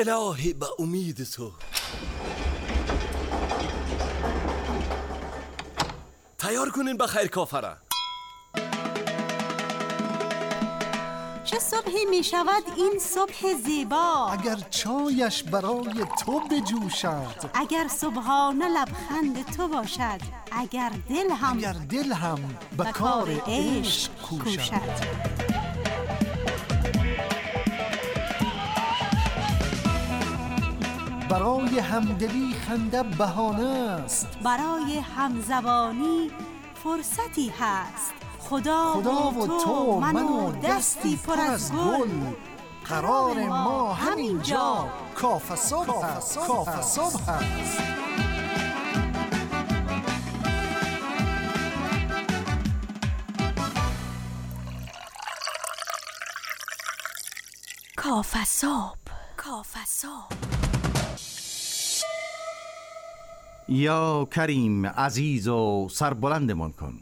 الهی به امید تو. تیار کنین بخیر کافره. چه صبحی می شود این صبح زیبا، اگر چایش برای تو بجوشد، اگر صبحانه لبخند تو باشد، اگر دل هم به کار عشق کوشد. برای همدلی خنده بهانه است، برای همزبانی فرصتی هست. خدا و تو من و دستی پر از گل، قرار ما همینجا کافه صبح است. کافه صبح. یا کریم عزیز و سربلندمان کن.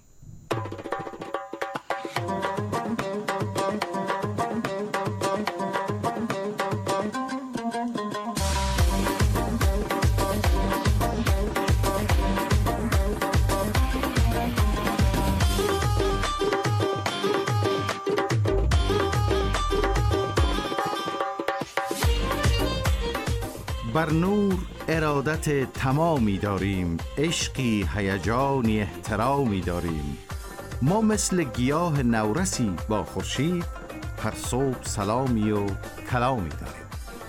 بر نور ارادت تمامی داریم، عشقی هیجانی احترامی داریم. ما مثل گیاه نورسی با خورشید، هر صبح سلامی و کلامی داریم.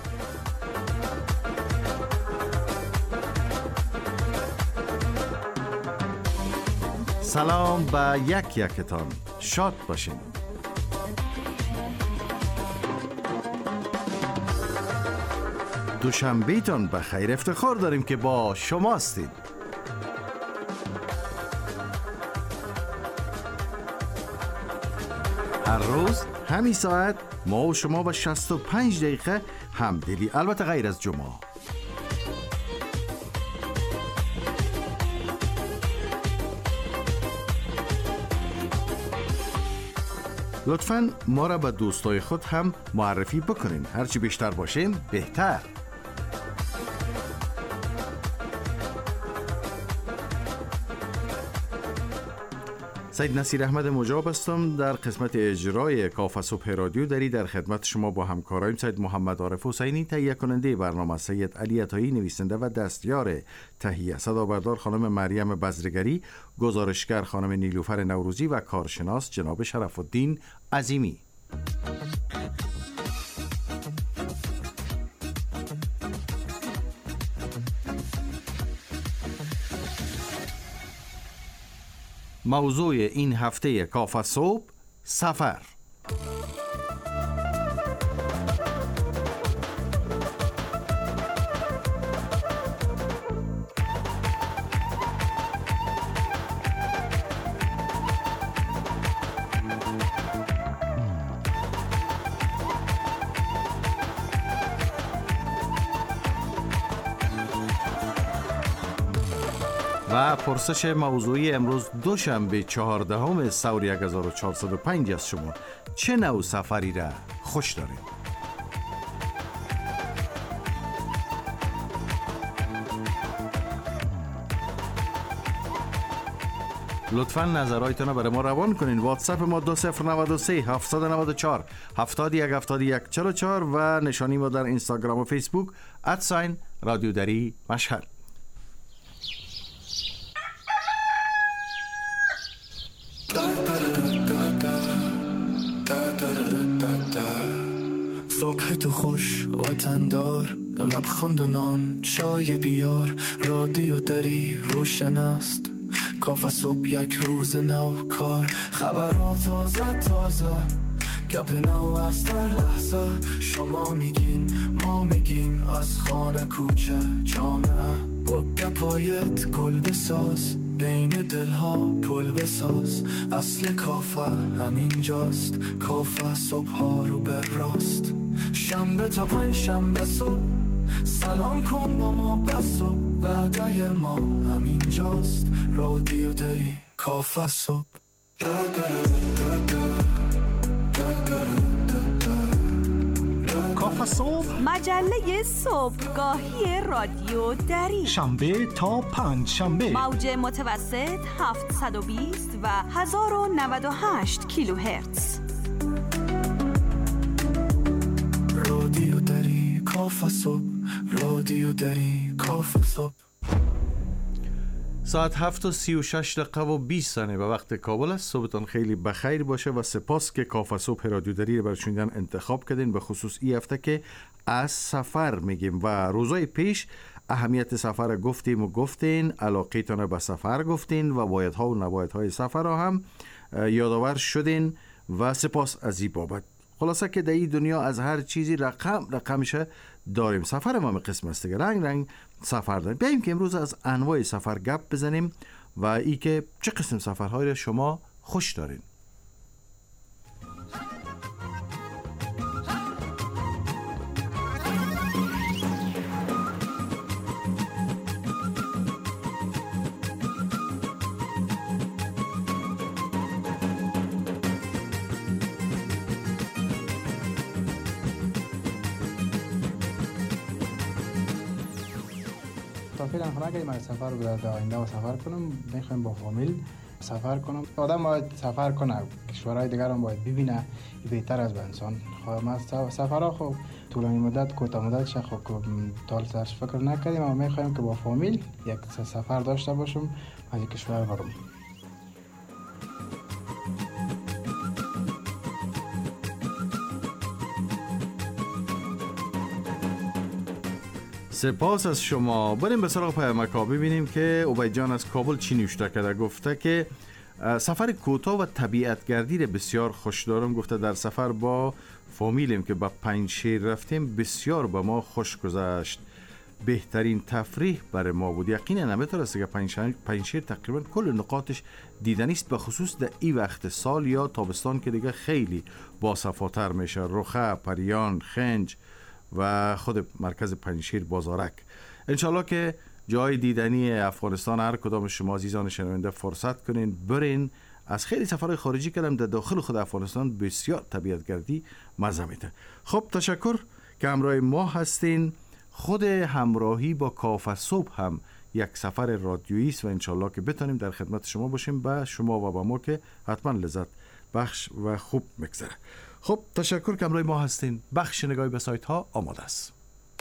سلام به یکتان، شاد باشین. دوشنبهتان بخیر، افتخار داریم که با شما هستید. هر روز همین ساعت ما و شما با 65 دقیقه همدلی، البته غیر از جمعه. لطفاً ما را به دوستای خود هم معرفی بکنین، هرچی بیشتر باشیم بهتر. سید نصیر احمد مجاب هستم. در قسمت اجرای کافه صبح رادیو در خدمت شما با همکارایم سید محمد عارف حسینی تهیه کننده برنامه، سید علی عطایی نویسنده و دستیار تهیه، صدابردار خانم مریم بزرگری، گزارشگر خانم نیلوفر نوروزی و کارشناس جناب شرف الدین عظیمی. موضوع این هفته کافه صبح، سفر. و پرسش موضوعی امروز دوشنبه 14 سوری 1405 از شما چه نوع سفری را خوش دارید؟ لطفاً نظرهایتان را برای ما روان کنین. واتساپ ما 2093 794 717144 و نشانی ما در اینستاگرام و فیسبوک @رادیو دری مشهد. صبح تو خوش وطندار، لبخند و نان چای بیار، رادیو دری روشن است، کافه صبح یک روز نو کار، خبرات تازه گپ نو از در لحظه، شما میگین ما میگیم، از خانه کوچه جامعه، با گپایت گل بساز، بین دلها پل بساز، اصل کافه همینجاست، کافه صبح ها رو به راست، شنبه تا پنج شنبه صبح، سلام کن با ما بس و بعدای ما همینجاست، رادیو دری کافه صبح. کافه کاف صبح، مجله صبحگاهی رادیو دری، شنبه تا پنج شنبه، موج متوسط 720 و 1098 کیلوهرتز. رادیو دری کاف صبح، رادیو دری کاف صبح. ساعت 7:36 و 20 ثانیه به وقت کابل است. صبحتان خیلی بخیر باشه و سپاس که کاف صبح رادیو دری رو برای شنیدن انتخاب کردین. به خصوص این هفته که از سفر میگیم و روزای پیش اهمیت سفر گفتیم و گفتین، علاقیتان به سفر گفتین و بایدها و نبایدهای سفر را هم یادآور شدین و سپاس از این بابت. خلاصه که در این دنیا از هر چیزی رقمش داریم. سفر ما قسم است که رنگ سفر داریم. بیاییم که امروز از انواع سفر گپ بزنیم و ای که چه قسم سفرهای را شما خوش دارین. فعلا خونه من سفر رو در آینده و سفر کنم، میخوایم با فامیل سفر کنم. آدم باید سفر کنه، کشورهای دیگر هم باید ببینه، بهتر از به انسان. ما سفرها خب طولانی مدت کوتاه مدت خب تا سرش فکر نکردیم، اما میخوایم که با فامیل یک سفر داشته باشم از این کشور برم. سپاس از شما. بریم به سراغ پیامک‌ها ببینیم که عبید جان از کابل چی نوشته کرده. گفته که سفر کوتاه و طبیعتگردی را بسیار خوش دارم. گفته در سفر با فامیلیم که به پنجشیر رفتیم، بسیار به ما خوش گذشت، بهترین تفریح برای ما بود. یقینا نمیتونست که پنجشیر تقریبا کل نقاطش دیدنی است، به خصوص در این وقت سال یا تابستان که دیگه خیلی باصفاتر میشه. رخه، پریان، خنج و خود مرکز پنجشیر، بازارک. انشالله که جای دیدنی افغانستان هر کدام شما عزیزان شنونده فرصت کنین برین. از خیلی سفرهای خارجی کردم، در داخل خود افغانستان بسیار طبیعتگردی مزه میده. خب تشکر که همراه ما هستین. خود همراهی با کاف صبح هم یک سفر رادیویی است و انشالله که بتونیم در خدمت شما باشیم، به شما و به ما که حتما لذت بخش و خوب میگذره. خب تشکر که همراه ما هستین. بخش نگاهی به سایت ها آماده است.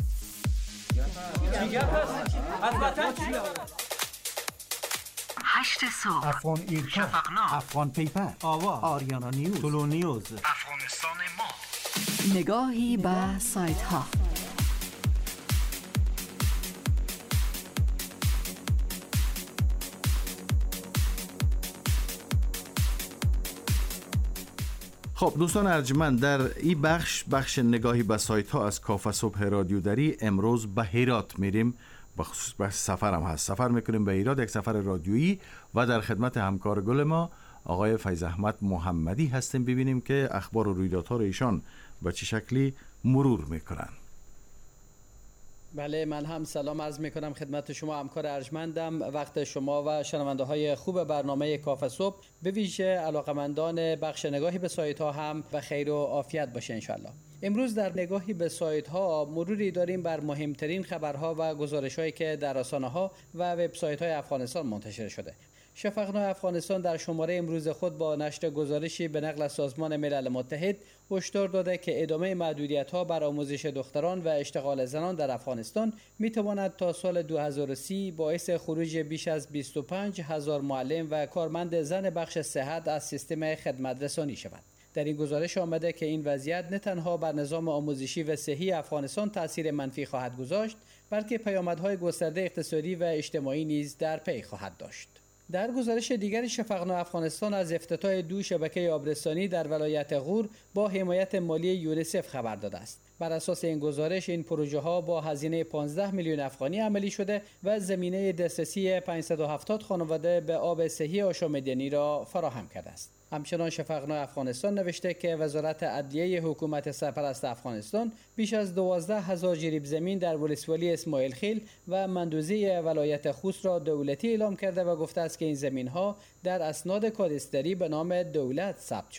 8 صبح، افغان ایرکا، افغان پیپر، آوا، آریانا نیوز، طلو نیوز، افغانستان ما. نگاهی به سایت ها. خب دوستان ارجمند، در این بخش نگاهی به سایت ها از کاف صبح رادیو دری امروز به هرات میریم. بخصوص بحث سفر هم هست. سفر میکنیم به هرات، یک سفر رادیویی و در خدمت همکار گل ما آقای فیض احمد محمدی هستیم. ببینیم که اخبار و رویدادها رو ایشان به چه شکلی مرور میکنن. بله، من هم سلام عرض میکنم خدمت شما همکار ارجمندم. وقت شما و شنونده های خوب برنامه کاف صبح، به ویژه علاقمندان بخش نگاهی به سایت ها هم به خیر و عافیت باشه انشالله. امروز در نگاهی به سایت ها مروری داریم بر مهمترین خبرها و گزارش هایی که در رسانه ها و وبسایت های افغانستان منتشر شده. شفقنامه افغانستان در شماره امروز خود با نشر گزارشی به نقل از سازمان ملل متحد هشدار داده که ادامه محدودیت‌ها بر آموزش دختران و اشتغال زنان در افغانستان می‌تواند تا سال 2030 باعث خروج بیش از 25,000 معلم و کارمند زن بخش صحت از سیستم خدمت رسانی شود. در این گزارش آمده که این وضعیت نه تنها بر نظام آموزشی و صحی افغانستان تاثیر منفی خواهد گذاشت، بلکه پیامدهای گسترده اقتصادی و اجتماعی نیز در پی خواهد داشت. در گزارش دیگر شفقنامه افغانستان از افتتاح 2 شبکه آبرسانی در ولایت غور با حمایت مالی یونیسف خبر داده است. بر اساس این گزارش این پروژه ها با هزینه 15 میلیون افغانی عملی شده و زمینه دسترسی 570 خانواده به آب صحی آشامیدنی را فراهم کرده است. همچنان شفقنامه افغانستان نوشته که وزارت عدلیه حکومت سرپرست افغانستان بیش از 12,000 جریب زمین در ولسوالی اسماعیل خیل و مندوزی ولایت خوست را دولتی اعلام کرده و گفته است که این زمین ها در اسناد کادستری به نام دولت ثبت شده.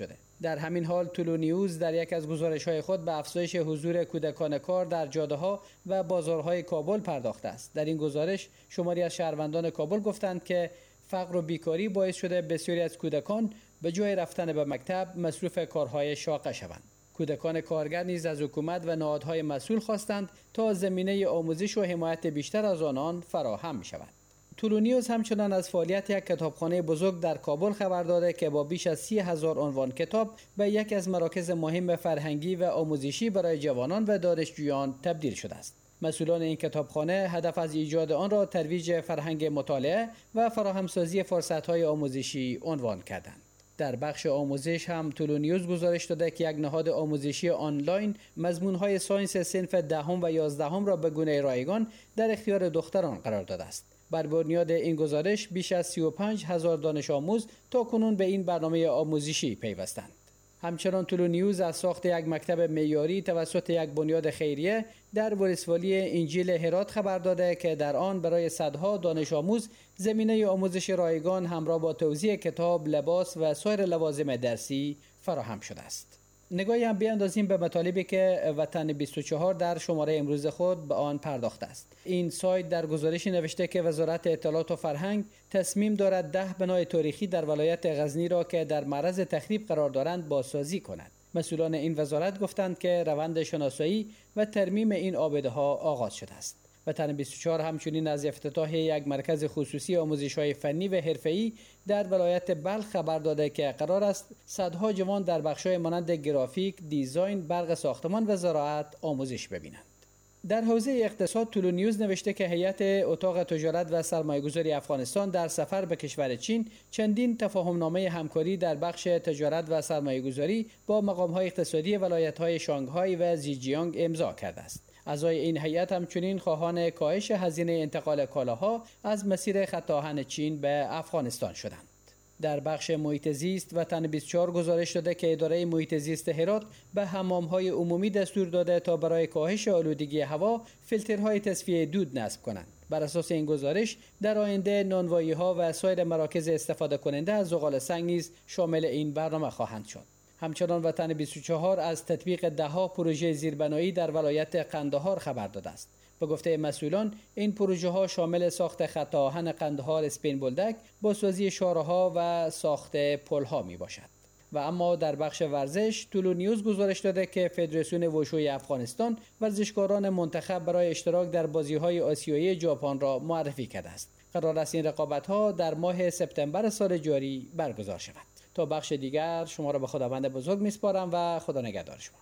در همین حال طلوع نیوز در یک از گزارش‌های خود به افزایش حضور کودکان کار در جاده‌ها و بازارهای کابل پرداخته است. در این گزارش شماری از شهروندان کابل گفتند که فقر و بیکاری باعث شده بسیاری از کودکان به جای رفتن به مکتب مصروف کارهای شاقه شوند. کودکان کارگر نیز از حکومت و نهادهای مسئول خواستند تا زمینه آموزش و حمایت بیشتر از آنان فراهم شود. طلوع نیوز همچنان از فعالیت یک کتابخانه بزرگ در کابل خبر داده که با بیش از 30,000 عنوان کتاب به یک از مراکز مهم فرهنگی و آموزشی برای جوانان و دانشجویان تبدیل شده است. مسئولان این کتابخانه هدف از ایجاد آن را ترویج فرهنگ مطالعه و فراهمسازی فرصت‌های آموزشی عنوان کردند. در بخش آموزش هم طلوع نیوز گزارش داده که یک نهاد آموزشی آنلاین مضمون‌های ساینس صنف 10 و 11 را به گونه رایگان در اختیار دختران قرار داده است. بر بنیاد این گزارش بیش از 35,000 دانش آموز تا کنون به این برنامه آموزشی پیوستند. همچنان طلوع نیوز از ساخت یک مکتب معیاری توسط یک بنیاد خیریه در ولسوالی انجیل هرات خبر داده که در آن برای صدها دانش آموز زمینه آموزش رایگان همراه با توزیع کتاب، لباس و سایر لوازم درسی فراهم شده است. نگاهی هم بیاندازیم به مطالبی که وطن 24 در شماره امروز خود به آن پرداخته است. این سایت در گزارشی نوشته که وزارت اطلاعات و فرهنگ تصمیم دارد 10 بنای تاریخی در ولایت غزنی را که در معرض تخریب قرار دارند بازسازی کند. مسئولان این وزارت گفتند که روند شناسایی و ترمیم این آبده‌ها آغاز شده است. وطن 24 همچنین از افتتاح یک مرکز خصوصی آموزش‌های فنی و حرفه‌ای در ولایت بلخ خبر داده که قرار است صدها جوان در بخش‌های مانند گرافیک، دیزاین، برق ساختمان و زراعت آموزش ببینند. در حوزه اقتصاد طلوع نیوز نوشته که هیئت اتاق تجارت و سرمایه‌گذاری افغانستان در سفر به کشور چین چندین تفاهم‌نامه همکاری در بخش تجارت و سرمایه‌گذاری با مقام‌های اقتصادی ولایت‌های شانگهای و زیجیانگ امضا کرده است. اعضای این هیئت همچنین خواهان کاهش هزینه انتقال کالاها از مسیر خط آهن چین به افغانستان شدند. در بخش محیط زیست وطن 24 گزارش داده که اداره محیط زیست هرات به حمام‌های عمومی دستور داده تا برای کاهش آلودگی هوا فیلترهای تصفیه دود نصب کنند. بر اساس این گزارش در آینده نانوایی‌ها و سایر مراکز استفاده کننده از زغال سنگ نیز شامل این برنامه خواهند شد. همچنان وطن 24 از تطبیق 10 پروژه زیربنایی در ولایت قندهار خبر داده است. به گفته مسئولان این پروژه ها شامل ساخت خط آهن قندهار اسپین بولدک، بازسازی شاهراها و ساخت پل ها می باشد. و اما در بخش ورزش طلوع نیوز گزارش داده که فدراسیون وشوی افغانستان ورزشکاران منتخب برای اشتراک در بازی‌های آسیایی ژاپن را معرفی کرده است. قرار است این رقابت‌ها در ماه سپتامبر سال جاری برگزار شود. تا بخش دیگر شما را به خداوند بزرگ میسپارم و خدا نگهدار شما.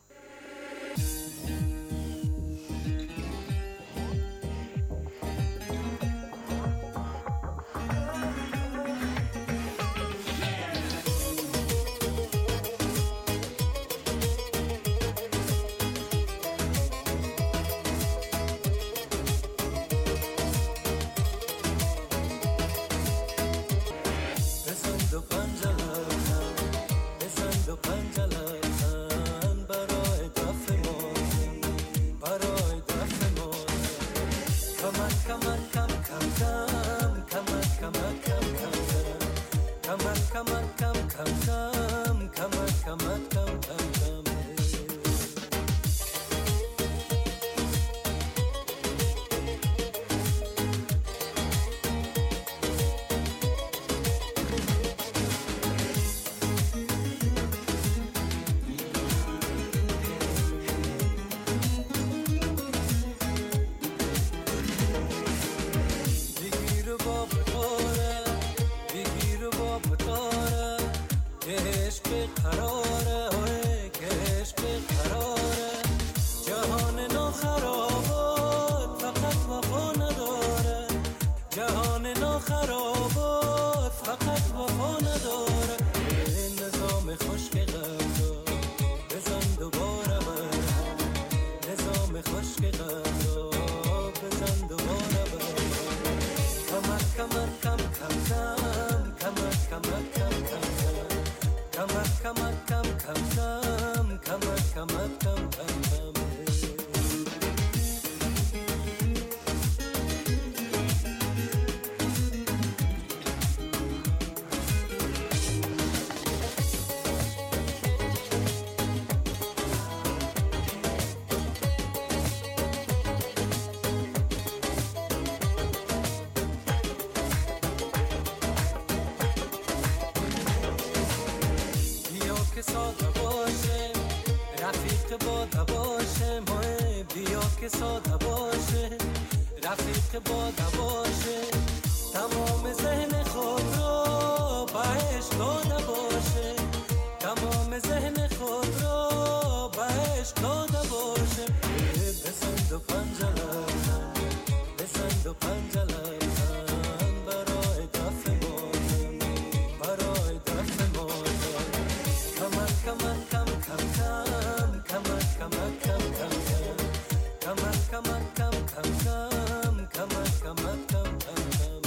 رفیق بادا باشه ماه بیا که ساده باشه رفیق بادا باشه تمام ذهن خود رو بهش داده باشه تمام ذهن خود رو بهش داده باشه بسند و پنجره بسند و پنجره برای دفت مازم برای دفت مازم کمک کمک کم کم کم کمک کمک کم کم کم کمک کمک کم کم کم کمک کمک کم کم کم.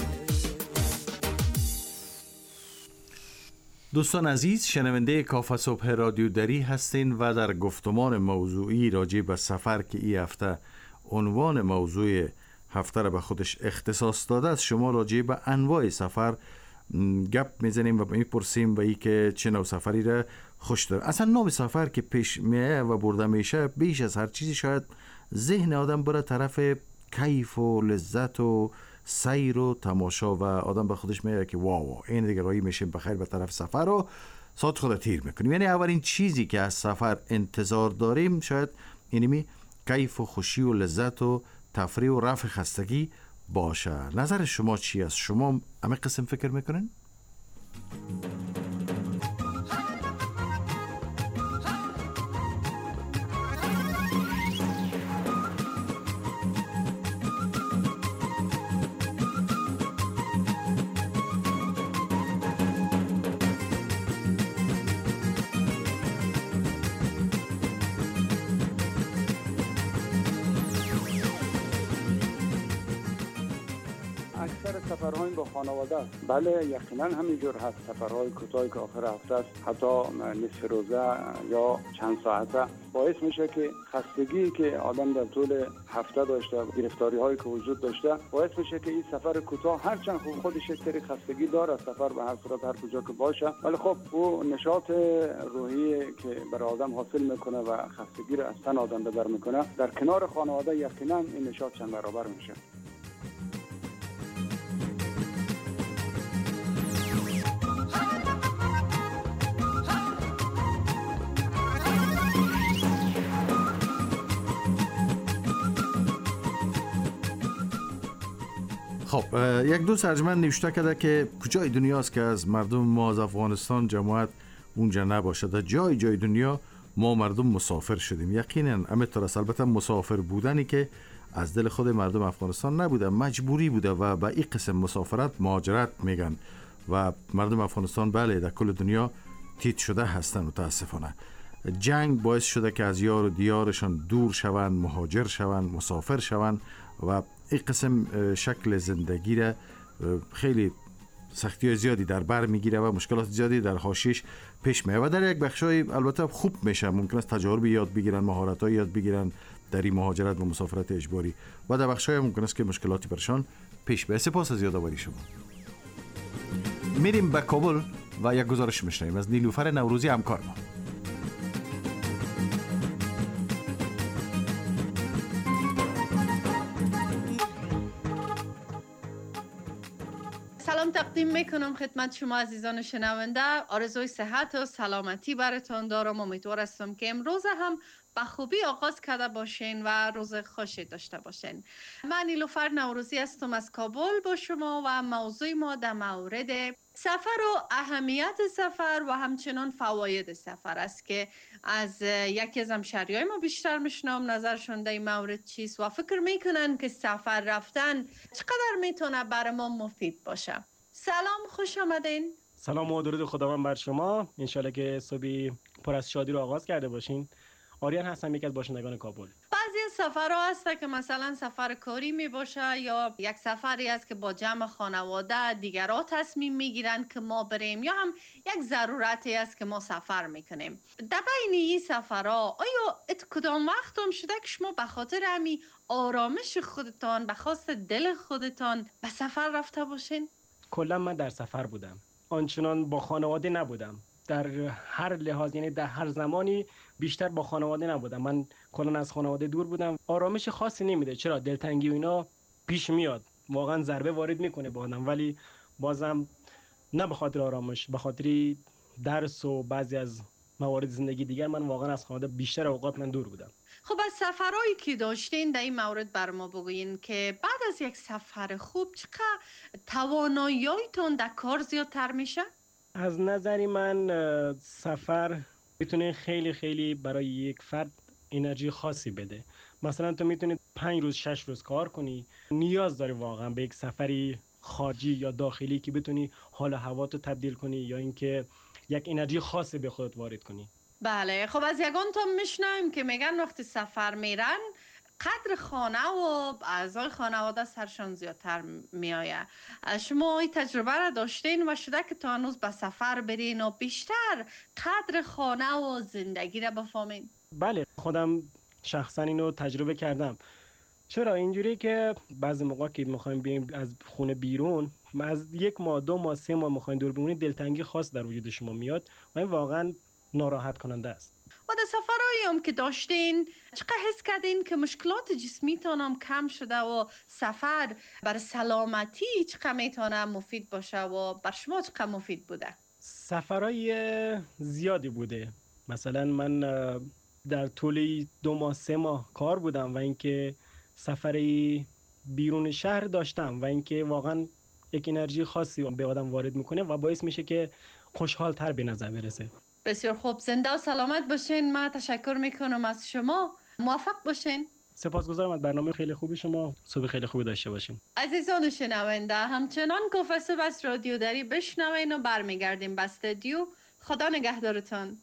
دوستان عزیز، شنونده کافه صبح رادیو دری هستین و در گفتمان موضوعی راجع به سفر که این هفته عنوان موضوع هفته را به خودش اختصاص داده است، شما راجع به انواع سفر گپ میزنیم و میپرسیم و ای که چه نوع سفری را خوش داره. اصلا نوع سفر که پیش میه و برده میشه بیش از هر چیزی شاید ذهن آدم بره طرف کیف و لذت و سیر و تماشا و آدم به خودش میگه که واو این دیگه رایی میشیم بخیر به طرف سفر و ساعت خود تیر میکنیم. یعنی اولین چیزی که از سفر انتظار داریم شاید اینمی کیف و خوشی و لذت و تفریح و رفع خستگی باشه. نظر شما چی است؟ شما همه قسم فکر میکنین؟ سفرهای با خانواده است. بله یقینا همینجور هست. سفرهای کوتاهی که آخر هفته است، حتی نصف روزه یا چند ساعته، باعث میشه که خستگی که آدم در طول هفته داشته، گرفتاری هایی که وجود داشته، باعث میشه که این سفر کوتاه هرچند خودش یک سری خستگی داره، سفر به هر صورت هر کجا که باشه، ولی خب او نشاط روحی که برای آدم حاصل میکنه و خستگی رو از تن آدم بدر میکنه، در کنار خانواده یقینا این نشاط چند برابر میشه. خب یک دوست ارجمند نوشته کرده که کجای دنیاست که از مردم ما از افغانستان جماعت اونجا نباشه. در جای دنیا ما مردم مسافر شدیم. یقینا همینطور است. البته مسافر بودنی که از دل خود مردم افغانستان نبوده، مجبوری بوده و به این قسم مسافرت مهاجرت میگن و مردم افغانستان بله در کل دنیا تیت شده هستن. متاسفانه جنگ باعث شده که از یار و دیارشان دور شوند، مهاجر شوند، مسافر شوند و این قسم شکل زندگی را خیلی سختی زیادی در بر میگیره و مشکلات زیادی در حاشیه‌اش پیش میاد و در یک بخشای البته خوب میشه، ممکن است تجارب یاد بگیرن، مهارت‌های یاد بگیرن در این مهاجرت و مسافرت اجباری و در بخشای ممکن است که مشکلاتی برشان پیش بیاد. سپاس از یادآوری شما. میریم به کابل و یک گزارش میشنویم از نیلوفر نوروزی همکار ما. سلام تقدیم میکنم خدمت شما عزیزان شنونده. آرزوی صحت و سلامتی براتون دارم. امیدوار هستم که امروز هم به خوبی آغاز کرده باشین و روز خوشی داشته باشین. من نیلوفر نوروزی هستم از کابل با شما و موضوع ما در مورد سفر و اهمیت سفر و همچنان فواید سفر است که از یکی از همشهریای ما بیشتر میشنم نظرشون در این مورد چیست و فکر میکنن که سفر رفتن چقدر میتونه برای ما مفید باشه. سلام، خوش آمدین. سلام و درود خداوند بر شما. انشالله که صبحی پر از شادی رو آغاز کرده باشین. آریان هستم، یکی از باشندگان کابل. بعضی سفرها هست که مثلا سفر کاری می باشه یا یک سفری است که با جمع خانواده دیگرها تصمیم میگیرن که ما بریم یا هم یک ضرورتی است که ما سفر میکنیم. در بین این سفرها آیا کدام وقت هم شده که شما به خاطر همین آرامش خودتان، به خواست دل خودتان به سفر رفته باشین؟ کلا من در سفر بودم، آنچنان با خانواده نبودم. در هر لحاظ، یعنی در هر زمانی بیشتر با خانواده نبودم. من کلا از خانواده دور بودم. آرامش خاصی نمیده. چرا؟ دلتنگی و اینا پیش میاد، واقعا ضربه وارد میکنه با آدم، ولی بازم نه به خاطر آرامش، به خاطر درس و بعضی از موارد زندگی دیگر من واقعا از خانواده بیشتر اوقات من دور بودم. خب از سفرهایی که داشتین در این مورد بر ما بگوین که بعد از یک سفر خوب چقدر توانایی‌هایتون در کار زیادتر میشه؟ از نظری من سفر میتونه خیلی خیلی برای یک فرد انرژی خاصی بده. مثلا تو میتونی 5 روز 6 روز کار کنی، نیاز داری واقعا به یک سفری خارجی یا داخلی که بتونی حال هوا تو تبدیل کنی یا اینکه یک انرژی خاصی به خودت وارد کنی. بله، خب از یگان تا میشنویم که میگن وقتی سفر میرن قدر خانه و اعضای خانواده سرشان زیادتر میآید. شما این تجربه را داشتین و شده که تا هنوز به سفر برین و بیشتر قدر خانه و زندگی را بفهمین؟ بله، خودم شخصا اینو تجربه کردم. چرا اینجوری که بعضی موقع که میخوایم بیایم از خونه بیرون، از 1 ماه 2 ماه 3 ماه میخوایم دور بمونید، دلتنگی خاص در وجود شما میاد و این واقعا ناراحت کننده است. و در سفرهایی هم که داشتین چقدر حس کردین که مشکلات جسمیتان هم کم شده و سفر بر سلامتی چقدر میتونه مفید باشه و بر شما چقدر مفید بوده؟ سفرهای زیادی بوده. مثلا من در طول 2 ماه 3 ماه کار بودم و اینکه سفری بیرون شهر داشتم و اینکه واقعا یک انرژی خاصی به آدم وارد میکنه و باعث میشه که خوشحال تر به نظر برسه. بسیار خوب، زنده و سلامت باشین. من تشکر میکنم از شما. موفق باشین. سپاسگزارم از برنامه خیلی خوبی شما. صبح خیلی خوبی داشته باشین. عزیزان شنونده، همچنان کافه صبح از رادیو دری بشنوین و برمیگردیم به استودیو. خدا نگهدارتان.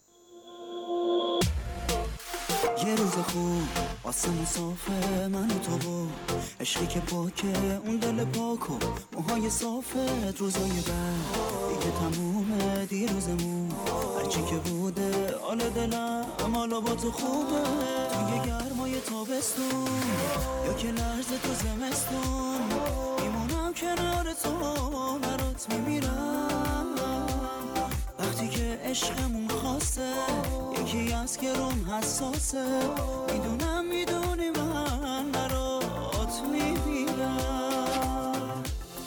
یه روز خوب واسه مسافه من و تو و عشقی که پاکه اون دل پاک و موهای صافت. روزای بعد دیگه تمومه دیروزمون، هرچی که بوده حال دلم حالا با تو خوبه. توی گرمای تابستون یا که لرزه تو زمستون، میمونم کنار تو برات میمیرم. وقتی که عشقمون خاصه یکی از که روم حساسه، میدونی من برات میمیرم.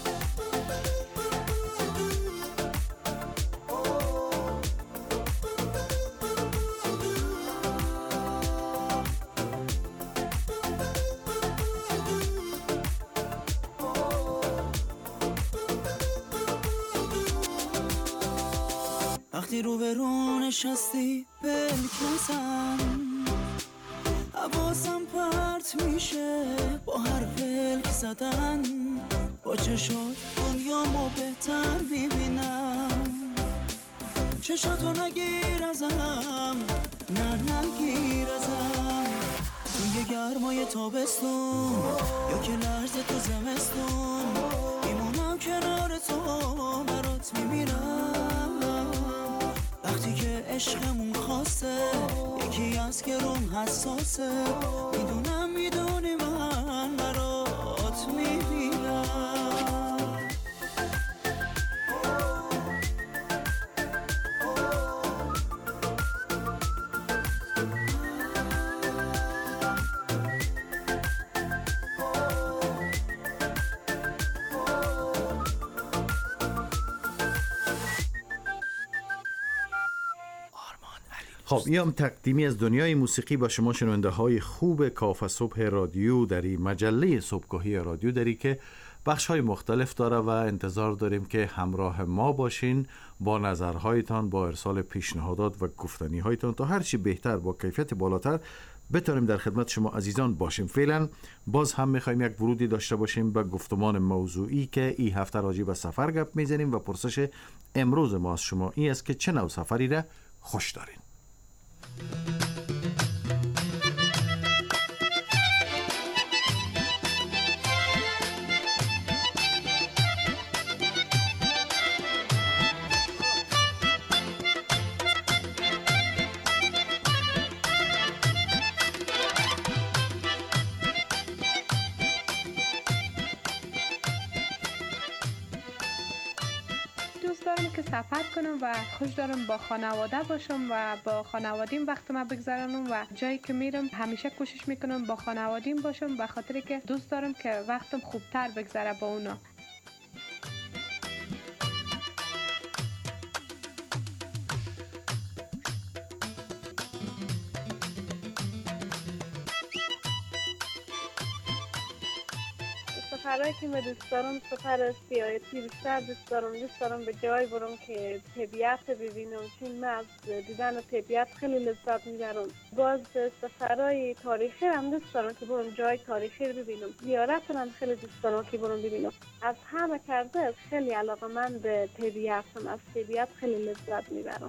وقتی رو به رو نشستی بلکسم، حواسم پرت میشه با هر پلک زدن، با چشات دنیامو بهتر میبینم. چشاتو نگیر ازم، نه نگیر ازم. توی گرمای تابستون یا که لرزه تو زمستون، میمونم کنار تو برات میمیرم. وقتی که عشقمون خاصه یکی از که روم حساسه، میدونی من برات میمیرم. خب این هم تقدیمی از دنیای موسیقی با شما شنونده های خوب کافه صبح رادیو دری، مجله صبحگاهی رادیو دری که بخش های مختلف داره و انتظار داریم که همراه ما باشین با نظرهایتان، با ارسال پیشنهادات و گفتنی هایتان تا هرچی بهتر با کیفیت بالاتر بتونیم در خدمت شما عزیزان باشیم. فعلا باز هم میخوایم یک ورودی داشته باشیم به گفتمان موضوعی که این هفته راجع به سفر گپ میزنیم و پرسش امروز ما از شما این است که چه نوع سفری را خوش دارین. که سفر کنم و خوش دارم با خانواده باشم و با خانوادیم وقت ما بگذرانم و جایی که میرم همیشه کوشش میکنم با خانوادیم باشم، به خاطر که دوست دارم که وقتم خوبتر بگذره با اونا. سفرهایی که من دوست دارم سفر سیاحتی بیشتر دوست دارم به جای برم که طبیعت ببینم، چون من از دیدن طبیعت خیلی لذت میبرم. باز سفرهای تاریخی هم دوست دارم که برم جای تاریخی رو ببینم. زیارت هم خیلی دوست دارم که برم ببینم. از همه کرده خیلی علاقه من به طبیعتم، از طبیعت خیلی لذت میبرم.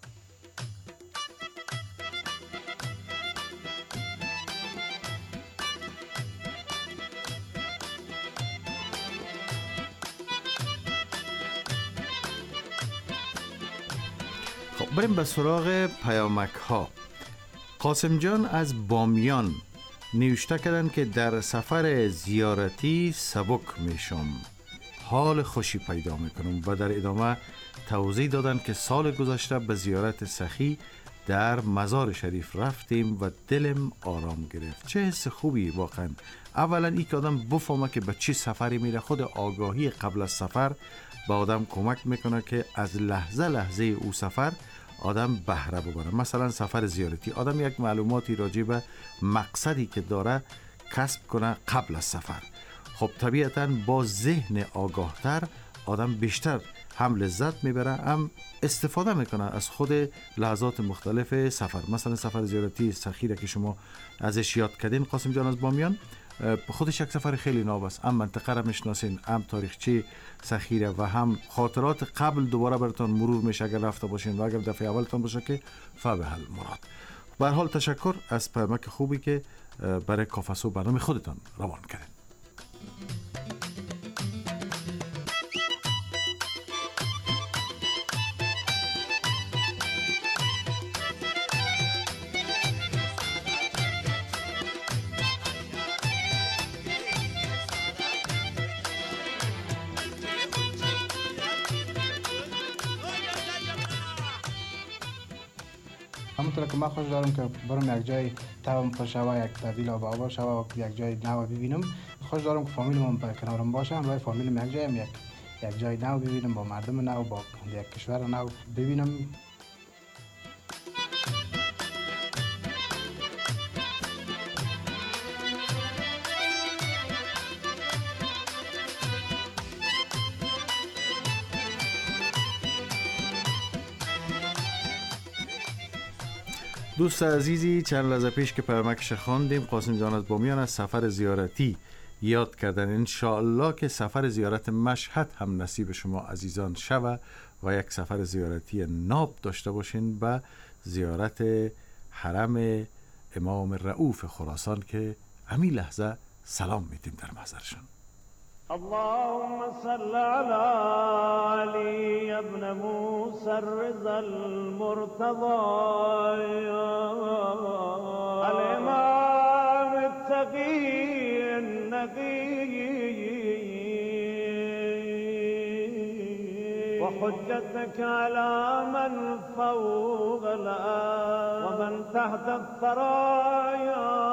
بریم به سراغ پیامک ها. قاسم جان از بامیان نوشته کردن که در سفر زیارتی سبک میشم، حال خوشی پیدا میکنم و در ادامه توضیح دادن که سال گذشته به زیارت سخی در مزار شریف رفتیم و دلم آرام گرفت. چه حس خوبی واقعا. اولا این که آدم بفهمه که به چه سفری میره، خود آگاهی قبل از سفر به آدم کمک میکنه که از لحظه او سفر آدم بهره ببره. مثلا سفر زیارتی آدم یک معلوماتی راجع به مقصدی که داره کسب کنه قبل از سفر. خب طبیعتاً با ذهن آگاهتر آدم بیشتر هم لذت میبره، هم استفاده میکنه از خود لحظات مختلف سفر. مثلا سفر زیارتی سخیره که شما ازش یاد کردین قاسم جان از بامیان، خودش یک سفر خیلی ناب است. هم منطقه را میشناسین، هم تاریخچه سخیره و هم خاطرات قبل دوباره براتون مرور میشه اگر رفته باشین و اگر دفعه اولتون باشه که فبهل مراد. به هر حال تشکر از پیامک خوبی که برای کافه صبح برنامه خودتان روان کردین. همونطور که من خوش دارم که برم یک جای تایم پر شوه، یک تبدیل آب آبا شوه و یک جای نو ببینم. خوش دارم که فامیلم با کنارم باشه، همراه فامیلم یک جایم یک جای نو ببینم، با مردم نو، با یک کشور نو ببینم. دوست عزیزی چند لحظه پیش که پیامکش خواندیم قاسم جان از بامیان از سفر زیارتی یاد کردن. انشاءالله که سفر زیارت مشهد هم نصیب شما عزیزان شوه و یک سفر زیارتی ناب داشته باشین به زیارت حرم امام رؤوف خراسان که همین لحظه سلام میدیم در محضرشان. اللهم صل على علي ابن موسى الرضا المرتضى الإمام التقي النقي وحجتك على من فوق الأرض ومن تحت الثرايا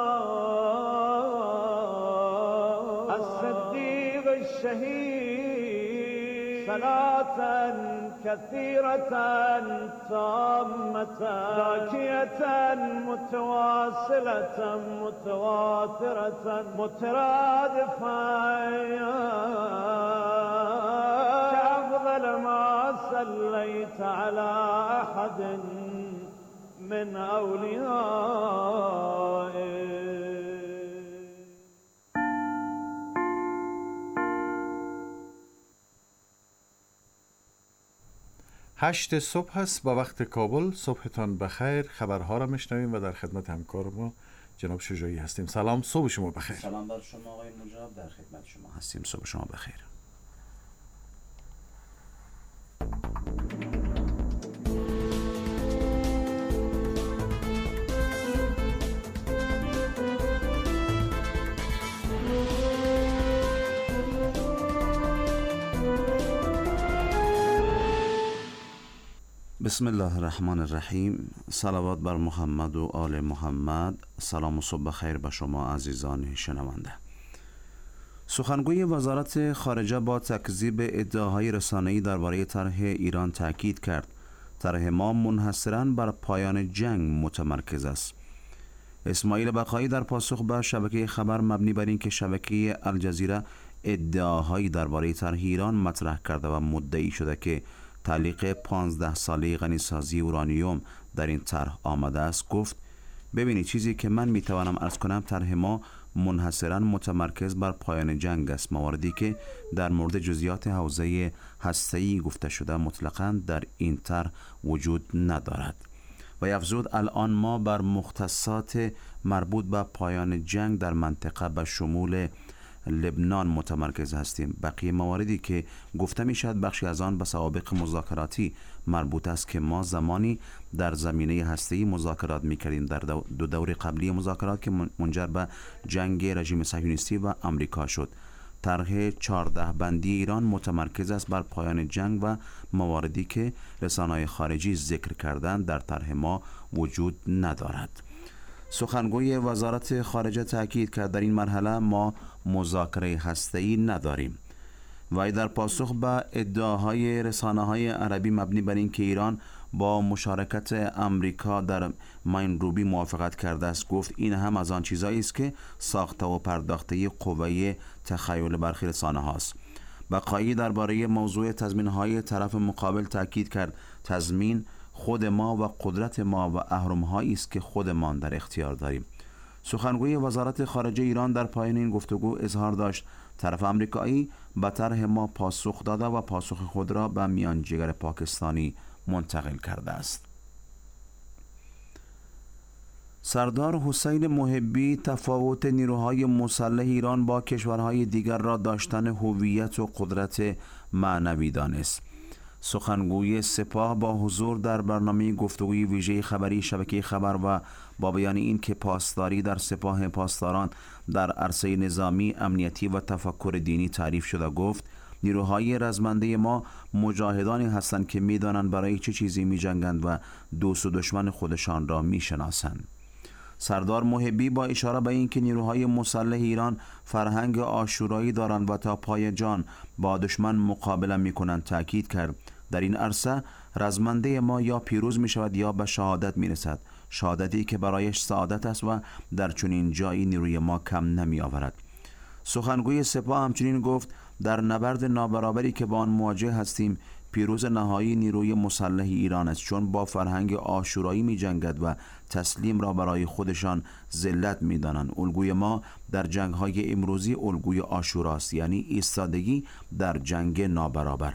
الشهيد صلاة كثيرة تامة زاكية متواصلة متواترة مترادفة كأفضل ما صليت على أحد من أوليائه. 8 صبح است با وقت کابل. صبحتان بخیر. خبرها را میشنویم و در خدمت همکار ما جناب شجاعی هستیم. سلام، صبح شما بخیر. سلام بر شما آقای مجاب، در خدمت شما هستیم. صبح شما بخیر. بسم الله الرحمن الرحیم. صلوات بر محمد و آل محمد. سلام و صبح خیر به شما عزیزان شنونده. سخنگوی وزارت خارجه با تکذیب ادعاهای رسانه‌ای درباره طرح ایران تاکید کرد طرح ما منحصراً بر پایان جنگ متمرکز است. اسماعیل بقایی در پاسخ به شبکه خبر مبنی بر اینکه شبکه الجزیره ادعاهایی درباره طرح ایران مطرح کرده و مدعی شده که تعلیق 15 ساله غنیسازی اورانیوم در این طرح آمده است، گفت ببینید چیزی که من میتوانم عرض کنم طرح ما منحصراً متمرکز بر پایان جنگ است. مواردی که در مورد جزئیات حوزه هسته‌ای گفته شده مطلقاً در این طرح وجود ندارد. و افزود الان ما بر مختصات مربوط به پایان جنگ در منطقه به شمول لبنان متمرکز هستیم. بقیه مواردی که گفته می شود بخشی از آن به سوابق مذاکراتی مربوط است که ما زمانی در زمینه هسته‌ای مذاکرات می کردیم در دو دور قبلی مذاکرات که منجر به جنگ رژیم صهیونیستی و آمریکا شد. طرح 14 بندی ایران متمرکز است بر پایان جنگ و مواردی که رسانه‌های خارجی ذکر کردند در طرح ما وجود ندارد. سخنگوی وزارت خارجه تاکید کرد در این مرحله ما مذاکره هسته‌ای نداریم. و در پاسخ به ادعاهای رسانه‌های عربی مبنی بر اینکه ایران با مشارکت آمریکا در ماین روبی موافقت کرده است، گفت این هم از آن چیزایی است که ساخته و پرداخته قوه تخیل برخی رسانه‌هاست. بقایی درباره موضوع تضمین‌های طرف مقابل تاکید کرد تضمین خود ما و قدرت ما و اهرم‌هایی است که خودمان در اختیار داریم. سخنگوی وزارت خارجه ایران در پایان این گفتگو اظهار داشت طرف آمریکایی به طرح ما پاسخ داده و پاسخ خود را به میانجیگر پاکستانی منتقل کرده است. سردار حسین محبی تفاوت نیروهای مسلح ایران با کشورهای دیگر را داشتن هویت و قدرت معنوی دانست. سخنگوی سپاه با حضور در برنامه گفتگوی ویژه خبری شبکه خبر و با بیان این که پاسداری در سپاه پاسداران در عرصه نظامی، امنیتی و تفکر دینی تعریف شده گفت نیروهای رزمنده ما مجاهدانی هستند که میدانند برای چه چیزی می جنگند و دوست و دشمن خودشان را می شناسند. سردار محبی با اشاره به اینکه نیروهای مسلح ایران فرهنگ عاشورایی دارند و تا پای جان با دشمن مقابله می کنند تاکید کرد در این عرصه رزمنده ما یا پیروز می شود یا به شهادت می رسد، شهادتی که برایش سعادت است و در چنین جایی نیروی ما کم نمی آورد. سخنگوی سپاه همچنین گفت در نبرد نابرابری که با آن مواجه هستیم پیروز نهایی نیروی مسلح ایران است، چون با فرهنگ عاشورایی می جنگد و تسلیم را برای خودشان ذلت می دانند. الگوی ما در جنگ های امروزی الگوی عاشوراست، یعنی ایستادگی در جنگ نابرابر.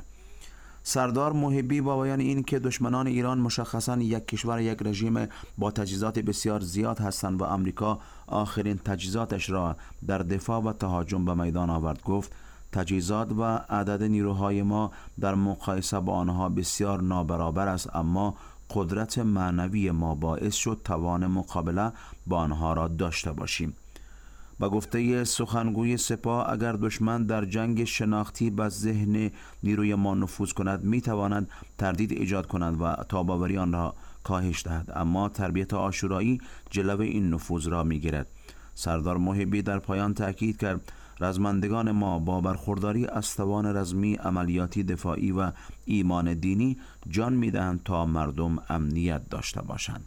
سردار محبی با بیان این که دشمنان ایران مشخصاً یک کشور یک رژیم با تجهیزات بسیار زیاد هستند و آمریکا آخرین تجهیزاتش را در دفاع و تهاجم به میدان آورد، گفت تجهیزات و عدد نیروهای ما در مقایسه با آنها بسیار نابرابر است، اما قدرت معنوی ما باعث شد توان مقابله با آنها را داشته باشیم. با گفته سخنگوی سپاه اگر دشمن در جنگ شناختی به ذهن نیروی ما نفوذ کند می تواند تردید ایجاد کند و تاباوری آن را کاهش دهد، اما تربیت عاشورایی جلوه این نفوذ را می گیرد. سردار محبی در پایان تاکید کرد رزمندگان ما با برخورداری از توان رزمی، عملیاتی، دفاعی و ایمان دینی جان می دهند تا مردم امنیت داشته باشند.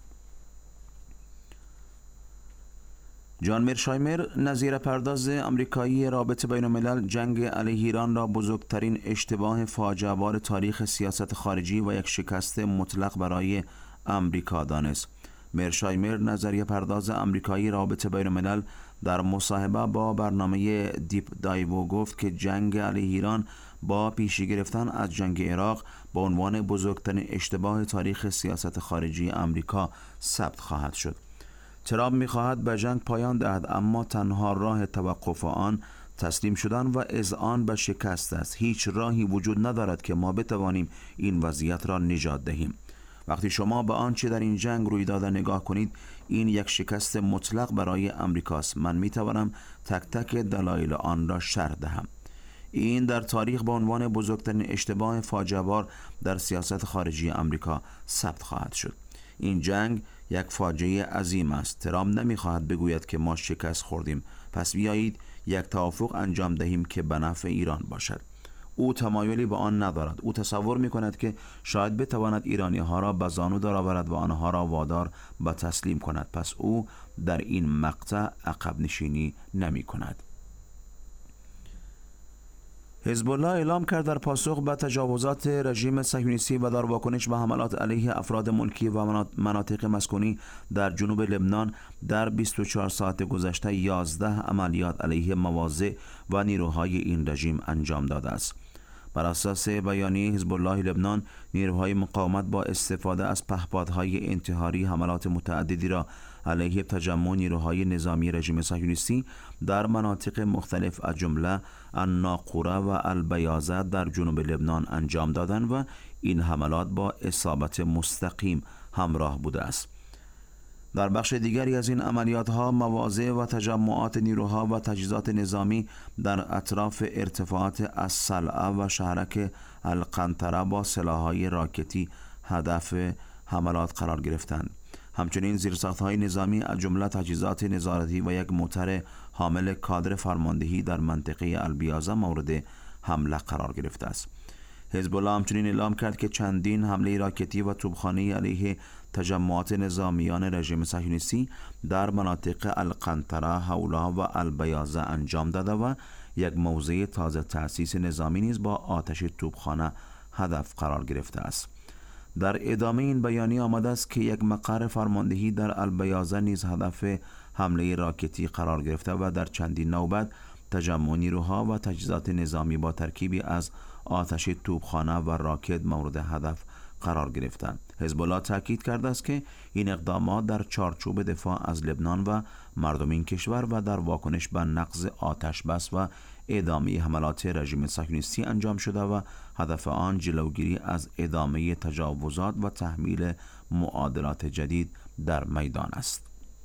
جان میرشایمر نظیر پرداز آمریکایی رابطه بین الملل جنگ علیه ایران را بزرگترین اشتباه فاجعه‌بار تاریخ سیاست خارجی و یک شکست مطلق برای آمریکا دانست. میرشایمر نظریه پرداز آمریکایی رابطه بین الملل در مصاحبه با برنامه دیپ دایو گفت که جنگ علیه ایران با پیشی گرفتن از جنگ عراق به عنوان بزرگترین اشتباه تاریخ سیاست خارجی آمریکا ثبت خواهد شد. ترامپ می‌خواهد به جنگ پایان دهد، اما تنها راه توقف آن تسلیم شدن و اذعان به شکست است. هیچ راهی وجود ندارد که ما بتوانیم این وضعیت را نجات دهیم. وقتی شما به آنچه در این جنگ روی داده نگاه کنید، این یک شکست مطلق برای امریکاست. من میتوانم تک تک دلایل آن را شرح دهم. این در تاریخ به عنوان بزرگترین اشتباه فاجعه‌بار در سیاست خارجی آمریکا ثبت خواهد شد. این جنگ یک فاجعه عظیم است. ترامپ نمیخواهد بگوید که ما شکست خوردیم، پس بیایید یک توافق انجام دهیم که به نفع ایران باشد. او تمایلی به آن ندارد. او تصور میکند که شاید بتواند ایرانی ها را به زانو درآورد و آنها را وادار به تسلیم کند، پس او در این مقطع عقب نشینی نمی کند. حزب الله اعلام کرد در پاسخ به تجاوزات رژیم صهیونیستی و در واکنش به حملات علیه افراد ملکی و مناطق مسکونی در جنوب لبنان در 24 ساعت گذشته 11 عملیات علیه مواضع و نیروهای این رژیم انجام داده است. بر اساس بیانیه حزب الله لبنان، نیروهای مقاومت با استفاده از پهپادهای انتحاری حملات متعددی را علیه تجمع نیروهای نظامی رژیم صهیونیستی در مناطق مختلف از جمله الناقوره و البیاضه در جنوب لبنان انجام دادند و این حملات با اصابت مستقیم همراه بوده است. در بخش دیگری از این عملیات‌ها مواضع و تجمعات نیروها و تجهیزات نظامی در اطراف ارتفاعات الصلعه و شهرک القنطره با سلاح‌های راکتی هدف حملات قرار گرفتند. همچنین زیرساخت‌های نظامی از جمله تجهیزات نظارتی و یک موتر حامل کادر فرماندهی در منطقه البیاضه مورد حمله قرار گرفته است. حزب الله همچنین اعلام کرد که چندین حمله راکتی و توپخانه‌ای علیه تجمعات نظامیان رژیم صهیونیستی در مناطق القنطره، حولا و البیاضه انجام داده و یک موضع تازه تأسیس نظامی نیز با آتش توپخانه هدف قرار گرفته است. در ادامه این بیانیه آمده است که یک مقر فرماندهی در البیاضه نیز هدف حمله راکتی قرار گرفته و در چندین نوبت تجمع نیروها و تجهیزات نظامی با ترکیبی از آتش توپخانه و راکت مورد هدف قرار گرفتند. حزب الله تاکید کرده است که این اقدامات در چارچوب دفاع از لبنان و مردم این کشور و در واکنش به نقض آتش بس و ادامه حملات رژیم صهیونیستی انجام شده و هدف آن جلوگیری از ادامه تجاوزات و تحمیل معادلات جدید در میدان است.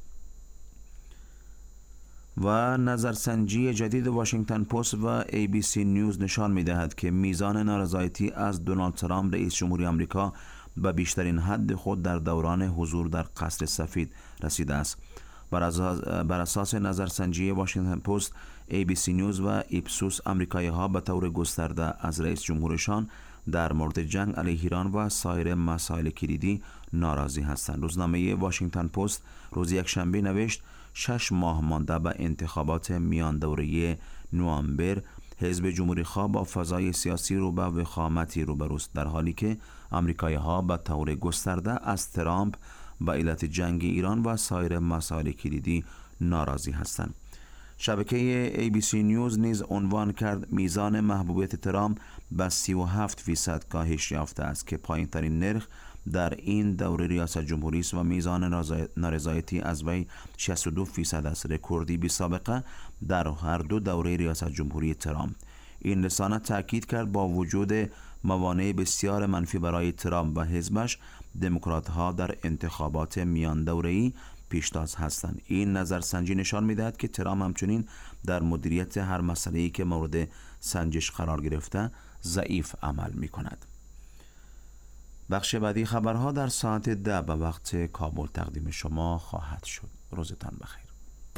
و نظرسنجی جدید واشنگتن پست و ABC نیوز نشان می‌دهد که میزان نارضایتی از دونالد ترامپ رئیس جمهوری آمریکا به بیشترین حد خود در دوران حضور در قصر سفید رسیده است. بر اساس نظرسنجی واشنگتن پست، ABC نیوز و ایپسوس آمریکایی‌ها به طور گسترده از رئیس جمهورشان در مورد جنگ علیه ایران و سایر مسائل کلیدی ناراضی هستند. روزنامه واشنگتن پست روز یکشنبه نوشت 6 ماه مانده به انتخابات میان دوره نوامبر، حزب جمهوری‌خواه با فضای سیاسی رو به وخامتی روبروست، در حالی که آمریکایی‌ها به طور گسترده از ترامپ به علت جنگ ایران و سایر مسائل کلیدی ناراضی هستند. شبکه ABC نیوز نیز عنوان کرد میزان محبوبیت ترامپ به 37% کاهش یافته است که پایین‌ترین نرخ در این دوره ریاست جمهوری است و میزان نارضایتی از وی 62% است، رکوردی بی سابقه در هر دو دوره ریاست جمهوری ترامپ. این رسانه تاکید کرد با وجود موانع بسیار منفی برای ترامپ و حزبش، دموکرات‌ها در انتخابات میان دوره‌ای پیشتاز هستند. این نظرسنجی نشان می‌دهد که ترامپ همچنین در مدیریت هر مسئله‌ای که مورد سنجش قرار گرفته ضعیف عمل می‌کند. بخش بعدی خبرها در ساعت 10 به وقت کابل تقدیم شما خواهد شد. روزتان بخیر.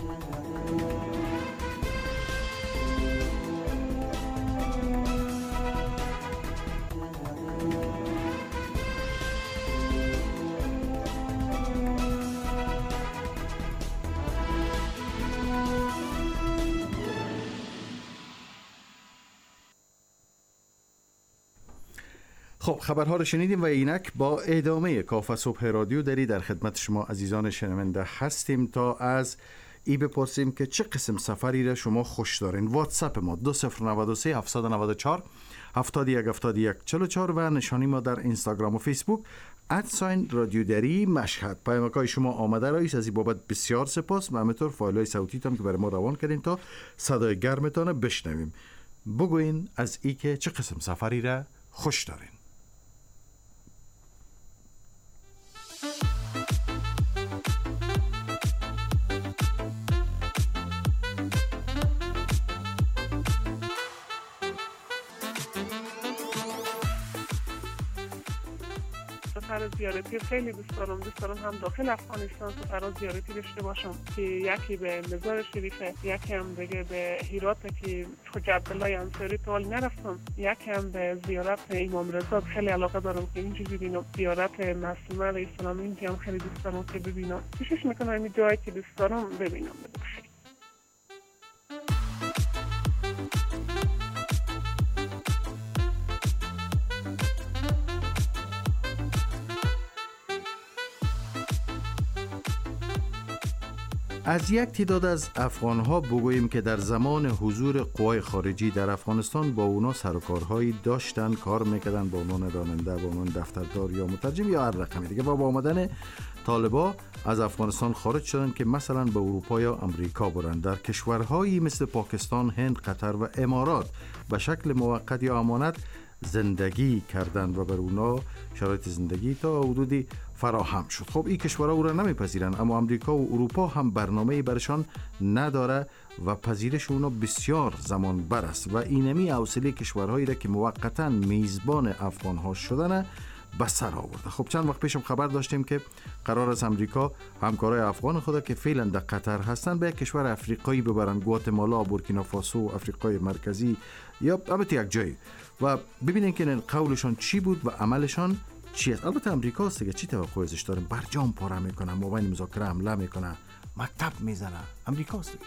خب خبرها رو شنیدیم و اینک با ادامه کافه صبح رادیو دری در خدمت شما عزیزان شنونده هستیم تا از ای بپرسیم که چه قسم سفری را شما خوش دارین. واتساپ ما 2093 794 717144 و نشانی ما در اینستاگرام و فیسبوک @رادیو دری مشهد. پیامک‌های شما آمده رئیس، از این بابت بسیار سپاس و همینطور فایل‌های صوتی تام که برای ما روان کردین تا صدای گرمتان بشنویم. بگوین از ای که چه قسم سفری را خوش دارین. سفر زیارتی خیلی دوست دارم هم داخل افغانستان سفر زیارتی داشته باشم که یکی به مزار شریفه، یکی هم دیگه به هرات که حاج عبدالله انصاری تا حال نرفتم، یکی هم به زیارت امام رضا خیلی علاقه دارم که اینجا ببینم، زیارت معصومه علیه السلام اینجا هم خیلی دوست دارم که ببینم. کوشش میکنم این جایی که دوست دارم ببینم. از یک تعداد از افغان‌ها بگوییم که در زمان حضور قوای خارجی در افغانستان با اونا سر و کارهایی داشتن، کار میکردن با عنوان راننده، با عنوان دفتردار یا مترجم یا هر رقمی دیگه، و با آمدن طالبا از افغانستان خارج شدن که مثلا به اروپا یا امریکا برند. در کشورهایی مثل پاکستان، هند، قطر و امارات به شکل موقت یا امانت زندگی کردند و بر اونا شرایط زندگی تا حدودی فراهم شد. خب این کشورها او را نمیپذیرند، اما امریکا و اروپا هم برنامه‌ای برشان نداره و پذیرش اونا بسیار زمان بر است و اینمی حوصله کشورهایی را که موقتا میزبان افغان‌ها شدن به سر آورده. خب چند وقت پیشم خبر داشتیم که قرار است امریکا همکارای افغان خود که فعلا در قطر هستند به یک کشور افریقایی ببرند، گواتمالا، بورکینافاسو، افریقای مرکزی یا البته یک جایی، و ببینین که قولشان چی بود و عملشان چی است. البته امریکا است دیگه، چی توقع ازش داریم؟ برجام پاره میکنه، موبایل مذاکره حمله میکنه، مکتب میزنه. امریکا است دیگه.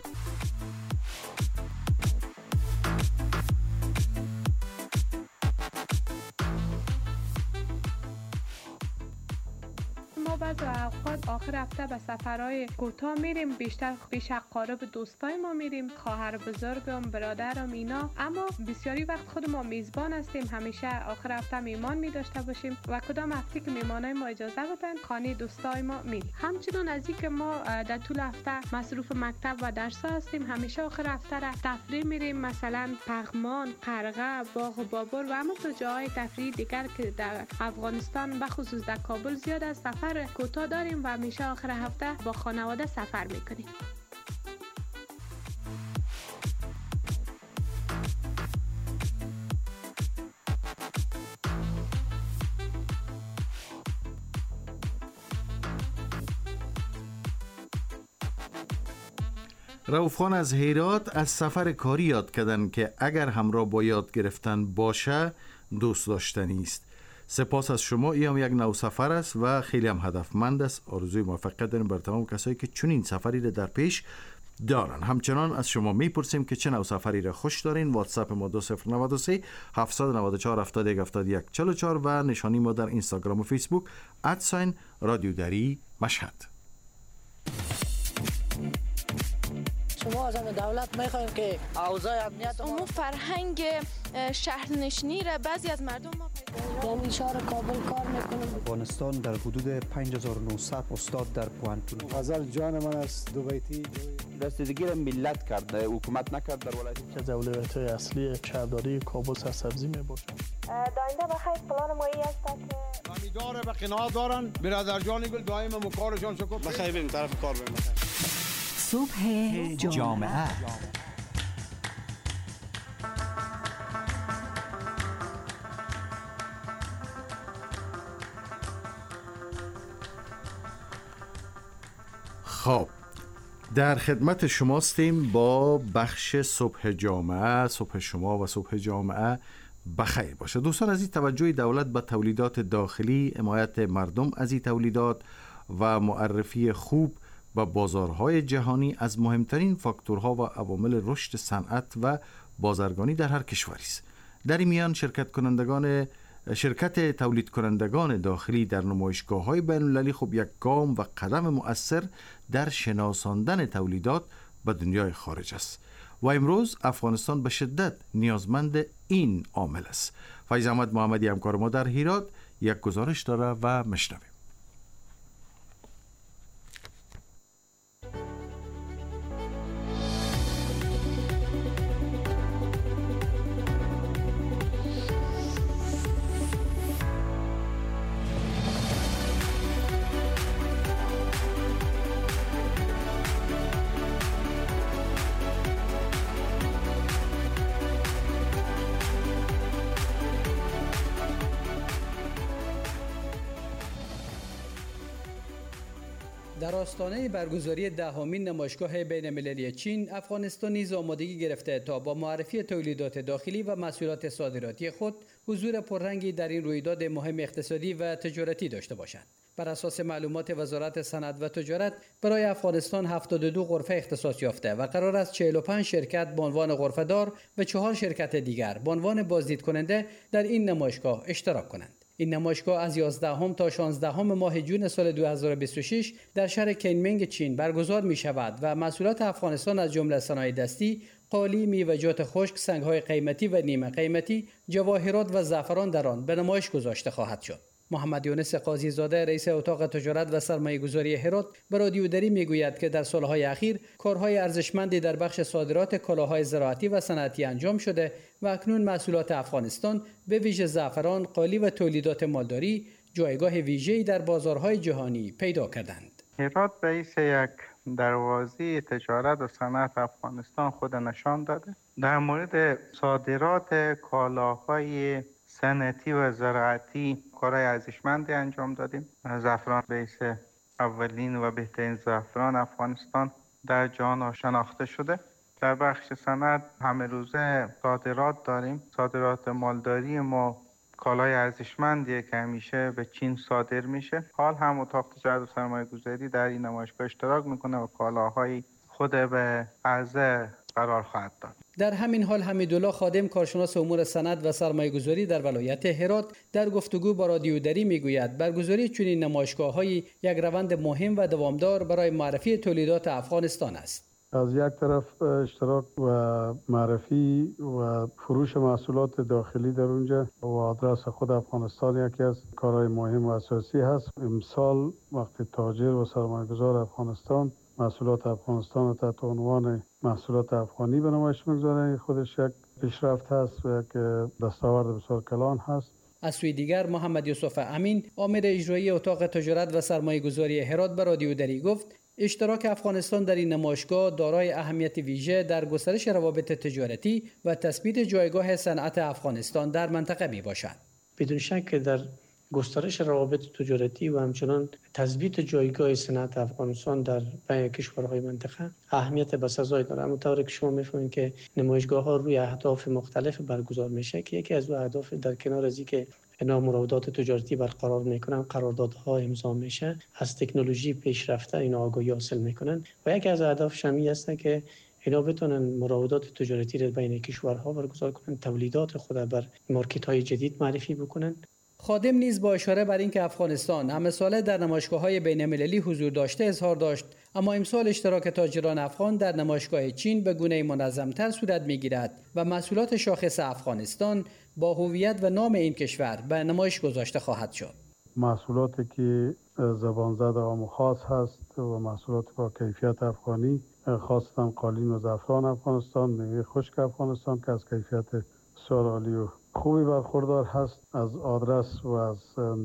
ما بعض اوقات آخر هفته به سفرهای کوتاه میریم، بیشتر پیش اقارب دوستای ما میریم، خواهر بزرگم، برادرم اینا، اما بسیاری وقت خود ما میزبان هستیم، همیشه آخر هفته میمان می داشته باشیم و کدام هفته که میمانای ما اجازه بدن خانه دوستای ما میریم. همچنین از اینکه ما در طول هفته مصروف مکتب و درس هستیم، همیشه آخر هفته را تفریح میریم، مثلا پغمان، قرغه، باغ بابر و همون تو جاهای تفریحی دیگر که در افغانستان به خصوص در کابل زیاد است. سفر کوتاه داریم و همیشه آخر هفته با خانواده سفر میکنیم. رؤوف خان از هرات از سفر کاری یاد کردن که اگر همراه با یاد گرفتن باشه دوست داشتنی است. سپاس از شما. این هم یک نو سفر است و خیلی هم هدفمند است. آرزوی موفقیت داریم بر تمام کسایی که چنین سفری را در پیش دارن. همچنان از شما میپرسیم که چه نو سفری را خوش دارین. واتساپ ما 2093 794 71 71 44 و نشانی ما در اینستاگرام و فیسبوک @رادیو دری مشهد. شما از دولت میخوایم که اوضاع امنیت عموم فرهنگ شهرنشینی را بعضی از مردم ما یعنی شهر کابل کار میکنم. افغانستان در حدود 5900 استاد در پوانتون. غزل جان من از دو بیتی رسیدگی را ملت کرده، حکومت نکرد در ولایت که اولویت‌های اصلی شهرداری کابل سرسبزی میباشد. داینده بخیر پلان مایی است که امیدواره به قناعت دارن. برادر جان گل دائم مکارشان شکر. بخیر بریم طرف کار بریم. صبح جامعه. خب در خدمت شماستیم با بخش صبح جامعه. صبح شما و صبح جامعه بخیر باشه. دوستان عزیز، توجه دولت به تولیدات داخلی، حمایت مردم از این تولیدات و معرفی خوب و بازارهای جهانی از مهمترین فاکتورها و عوامل رشد صنعت و بازرگانی در هر کشوری است. در این میان شرکت تولید کنندگان داخلی در نمایشگاه‌های بین‌المللی خب یک گام و قدم مؤثر در شناساندن تولیدات به دنیای خارج است و امروز افغانستان به شدت نیازمند این عامل است. فیض احمد محمدی همکار ما در هرات یک گزارش داره و میشنویم. در آستانه برگزاری دهمین نمایشگاه بین‌المللی چین، افغانستان نیز آمادگی گرفته تا با معرفی تولیدات داخلی و محصولات صادراتی خود حضور پررنگی در این رویداد مهم اقتصادی و تجارتی داشته باشند. بر اساس معلومات وزارت صنعت و تجارت، برای افغانستان 72 غرفه اختصاص یافته و قرار است 45 شرکت به عنوان غرفه‌دار و 4 شرکت دیگر به عنوان بازدید کننده در این نمایشگاه اشتراک کنند. این نمایشگاه از 11 تا 16 ماه جون سال 2026 در شهر کنمینگ چین برگزار می شود و محصولات افغانستان از جمله صنایع دستی، قالی، میوه‌جات خشک، سنگ‌های قیمتی و نیمه قیمتی، جواهرات و زعفران در آن به نمایش گذاشته خواهد شد. محمد یونس قاضی زاده رئیس اتاق تجارت و سرمایه‌گذاری هرات به رادیو دری میگوید که در سالهای اخیر کارهای ارزشمندی در بخش صادرات کالاهای زراعتی و صنعتی انجام شده و اکنون محصولات افغانستان به ویژه زعفران، قالی و تولیدات مالداری جایگاه ویژه‌ای در بازارهای جهانی پیدا کردند. هرات رئیس یک دروازه تجارت و صنعت افغانستان خود نشان داده. در مورد صادرات کالاهای صنعتی و زراعتی کارهای ارزشمندی انجام دادیم. زعفران رئیس اولین و بهترین زعفران افغانستان در جهان شناخته شده. در بخش صنعت همه روزه صادرات داریم. صادرات مالداری ما کالای ارزشمندیه که همیشه به چین صادر میشه. حال هم اتاق تجارت و سرمایه‌گذاری در این نمایشگاه اشتراک میکنه و کالاهای خود به عرضه قرار خواهد داد. در همین حال حمیدالله خادم کارشناس امور صنعت و سرمایه‌گذاری در ولایت هرات در گفتگو با رادیو دری میگوید برگزاری چنین نمایشگاه‌هایی یک روند مهم و دوامدار برای معرفی تولیدات افغانستان است. از یک طرف اشتراک و معرفی و فروش محصولات داخلی در اونجا و آدرس خود افغانستان یکی از کارهای مهم و اساسی هست. امسال وقتی تاجر و سرمایه‌گذار افغانستان محصولات افغانستان را تحت عنوان محصولات افغانی به نمایش می‌گذاره، خودش یک پیشرفت هست و یک دستاورد بسیار کلان هست. از سوی دیگر محمد یوسف امین آمر اجرایی اتاق تجارت و سرمایه‌گذاری هرات به رادیو دری گفت اشتراک افغانستان در این نمایشگاه دارای اهمیت ویژه در گسترش روابط تجارتی و تثبیت جایگاه صنعت افغانستان در منطقه میباشد. بدون شک در گسترش روابط تجارتی و همچنان تثبیت جایگاه صنعت افغانستان در بین کشورهای منطقه اهمیت بسزایی دارد. همونطور که شما می‌فهمید که نمایشگاه‌ها روی اهداف مختلف برگزار میشه که یکی از اهداف در کنار از اینکه اینا مراودات تجارتی برقرار میکنن، قراردادها امضا میشه، از تکنولوژی پیشرفته اینا آگاهی حاصل میکنن و یکی از اهدافش هم است که اینا بتونن مراودات تجارتی را بین کشورها برگزار کنن، تولیدات خود بر مارکت‌های جدید معرفی بکنن. خادم نیز با اشاره بر اینکه افغانستان همه ساله در نمایشگاه‌های بین‌المللی حضور داشته اظهار داشت، اما امسال اشتراک تاجران افغان در نمایشگاه چین به گونه‌ای منظم‌تر صورت می‌گیرد و محصولات شاخص افغانستان با هویت و نام این کشور به نمایش گذاشته خواهد شد. محصولاتی که زبان زده و خاص هست و محصولات با کیفیت افغانی، خاصتا قالین و زعفران افغانستان، میوه خشک افغانستان که از کیفیت بسیار عالی و خوبی برخوردار هست، از آدرس و از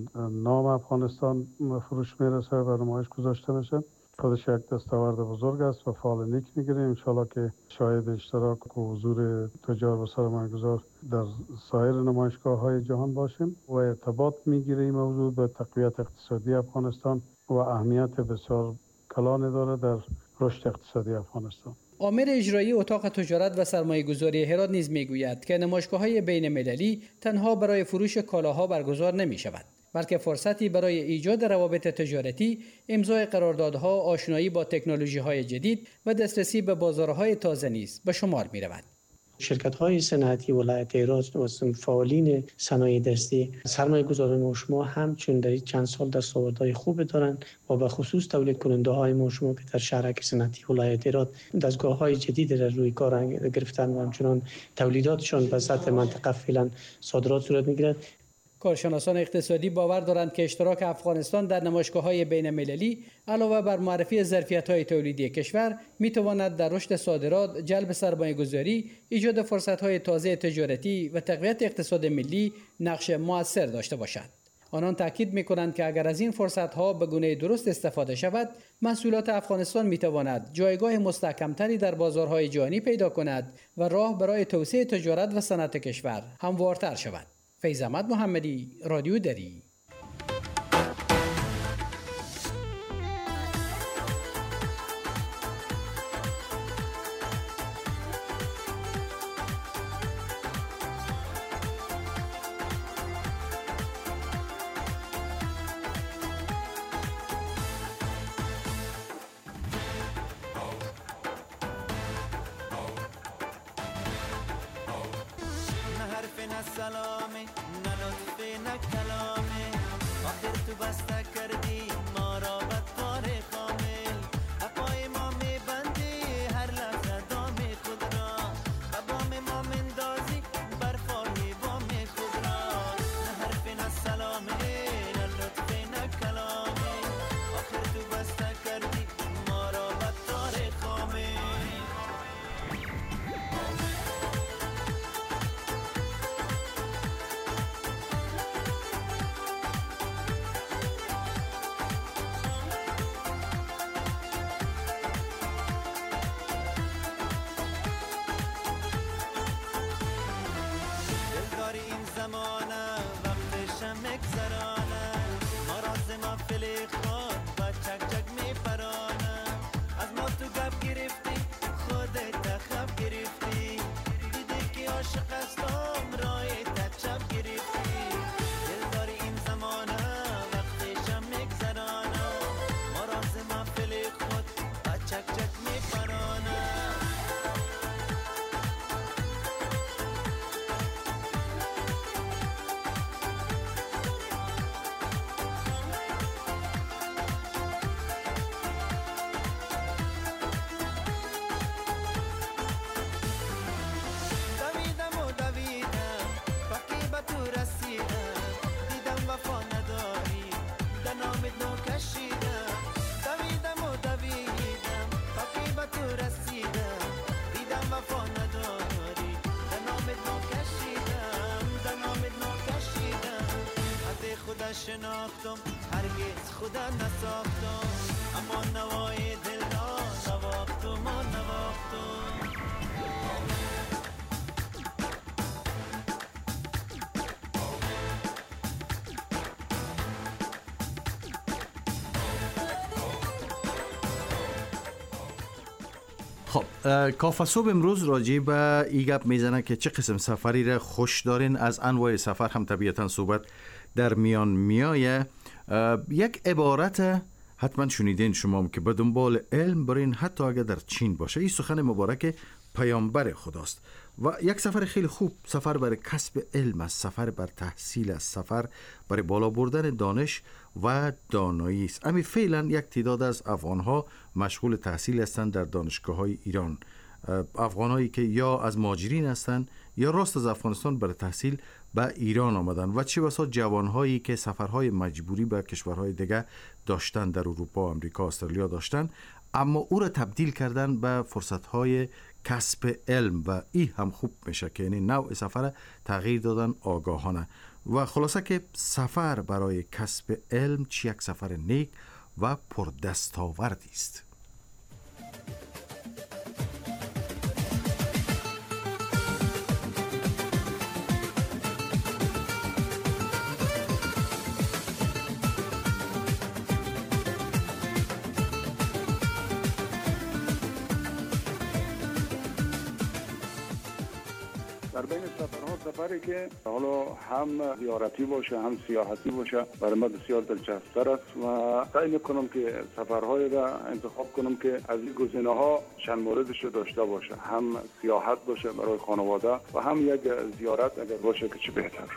نام افغانستان فروش میرسه و نمایش گذاشته میشه. خودش یک دستاورد بزرگ است و فعال نیک میگیریم. انشالله که شاهد اشتراک و حضور تجار و سرمایه‌گذار در سایر نمایشگاه‌های جهان باشیم و ارتباط میگیریم موضوع به تقویت اقتصادی افغانستان و اهمیت بسیار کلانی داره در رشد اقتصادی افغانستان. آمر اجرایی اتاق تجارت و سرمایه‌گذاری هرات نیز میگوید که نمایشگاه‌های بین‌المللی تنها برای فروش کالاها برگزار نمی‌شود، بلکه فرصتی برای ایجاد روابط تجارتی، امضای قراردادها، آشنایی با تکنولوژی‌های جدید و دسترسی به بازارهای تازه نیز به شمار می‌رود. شرکت‌های صنعتی ولایت هرات و فعالین صنایع دستی سرمایه‌گذاران ما شما همچون در چند سال دستاوردهای خوب دارند و به خصوص تولید کننده‌های ما شما که در شهرک صنعتی ولایت هرات دستگاه‌های جدید را روی کار گرفتن و همچنان تولیداتشان به سطح منطقه فعلا صادرات صورت می‌گیرد. کارشناسان اقتصادی باور دارند که اشتراک افغانستان در نمایشگاه‌های بین‌المللی علاوه بر معرفی ظرفیت‌های تولیدی کشور می‌تواند در رشد صادرات، جلب سرمایه‌گذاری، ایجاد فرصت‌های تازه تجارتی و تقویت اقتصاد ملی نقش مؤثر داشته باشد. آنان تاکید می‌کنند که اگر از این فرصت‌ها به گونه درست استفاده شود، محصولات افغانستان می‌تواند جایگاه مستحکم‌تری در بازارهای جهانی پیدا کند و راه برای توسعه تجارت و صنعت کشور هموارتر شود. فیض احمد محمدی، رادیو دری. سلامی نه لطفی نه کلامی تو بسته کردی ما را بدکار کامل حقای ما میبندی هر لحظه دام خود را و بام ما مندازی برفای بام خود را نه حرف نه سلامه نه لطف نه کلامه آخر تو بسته کردی ما را بدکار کامل دلداری این زمانه وقتشم مگذرانه ما راز ما فلیق خود و چک چک میپرانه از ما تو گپ گرفتی خودت خب گرفتی دیدی که عاشق هستم رای چپ گرفتی دلداری این زمانه وقتشم مگذرانه ما راز ما فلیق خود و چک چک میپرانه دویدم و دویدم فقی به تو رسیدم دیدم وفا نداری در نامت نو کشیدم دویدم و دویدم فقی به تو رسیدم دیدم وفا نداری در نامت نو کشیدم در نامت نو کشیدم حد خدا شناختم هرگز خدا نساختم اما نوای دل را نواختم و نواختم خب کافه صبح امروز راجع به این گپ میزنه که چه قسم سفری را خوش دارین. از انواع سفر هم طبیعتا صحبت در میان میایه. یک عبارت حتما شنیدین شما که به دنبال علم برین حتی اگر در چین باشه. این سخن مبارک پیامبر خداست و یک سفر خیلی خوب، سفر برای کسب علم است، سفر بر تحصیل است، سفر برای بالا بردن دانش و دانایی است. امی فعلا یک تعداد از افغانها مشغول تحصیل هستند در دانشگاه‌های ایران. افغانهایی که یا از مهاجرین هستند یا راست از افغانستان برای تحصیل به ایران آمدن و چه بسا جوانهایی که سفرهای مجبوری به کشورهای دیگه داشتن، در اروپا، امریکا، استرالیا داشتن، اما او را تبدیل کردن به فرصتهای کسب علم و این هم خوب میشه که یعنی نوع سفر تغییر دادن آگاهانه. و خلاصه که سفر برای کسب علم چی یک سفر نیک و پردستاوردی است. در بین سفرها سفری که حالا هم زیارتی باشه هم سیاحتی باشه برای من بسیار دلچسب‌تر است و سعی میکنم که سفرهای را انتخاب کنم که از این گزینه‌ها چند موردش رو داشته باشه، هم سیاحت باشه برای خانواده و هم یک زیارت اگر باشه که چه بهتر.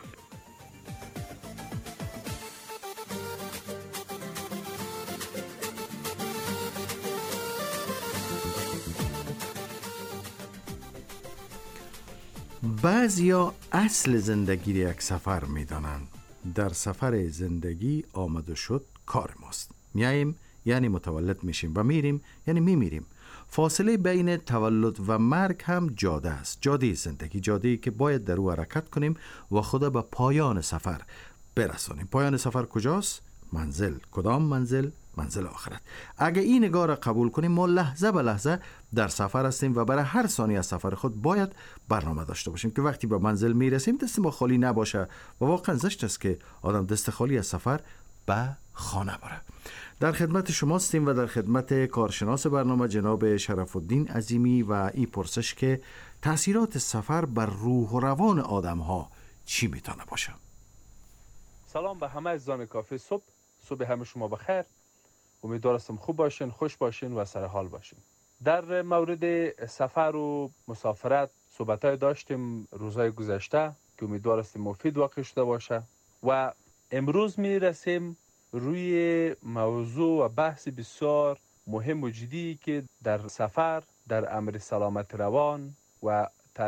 بعضیا اصل زندگی را یک سفر می دانند. در سفر زندگی آمد و شد کار ماست. میاییم یعنی متولد میشیم و میریم یعنی میمیریم. فاصله بین تولد و مرگ هم جاده است. جاده زندگی، جاده‌ای که باید در او حرکت کنیم و خود به پایان سفر برسانیم. پایان سفر کجاست؟ منزل. کدام منزل؟ منزل آخرت. اگه این نگاه را قبول کنیم ما لحظه به لحظه در سفر هستیم و برای هر ثانیه از سفر خود باید برنامه داشته باشیم که وقتی به منزل میرسیم دست ما خالی نباشه و واقعا زشت است که آدم دست خالی از سفر به خانه بره. در خدمت شما هستیم و در خدمت کارشناس برنامه جناب شرف الدین عظیمی و این پرسش که تأثیرات سفر بر روح و روان آدم ها چی میتونه باشه؟ سلام به همه عزیزان کافه صبح. صبح همه شما بخیر. امیدوارم خوب باشین، خوش باشین و سر حال باشین. در مورد سفر و مسافرت صحبت‌های داشتیم روزهای گذشته که امیدوارم مفید واقع شده باشه و امروز میرسیم روی موضوع و بحث بسیار مهم و جدی که در سفر در امر سلامت روان و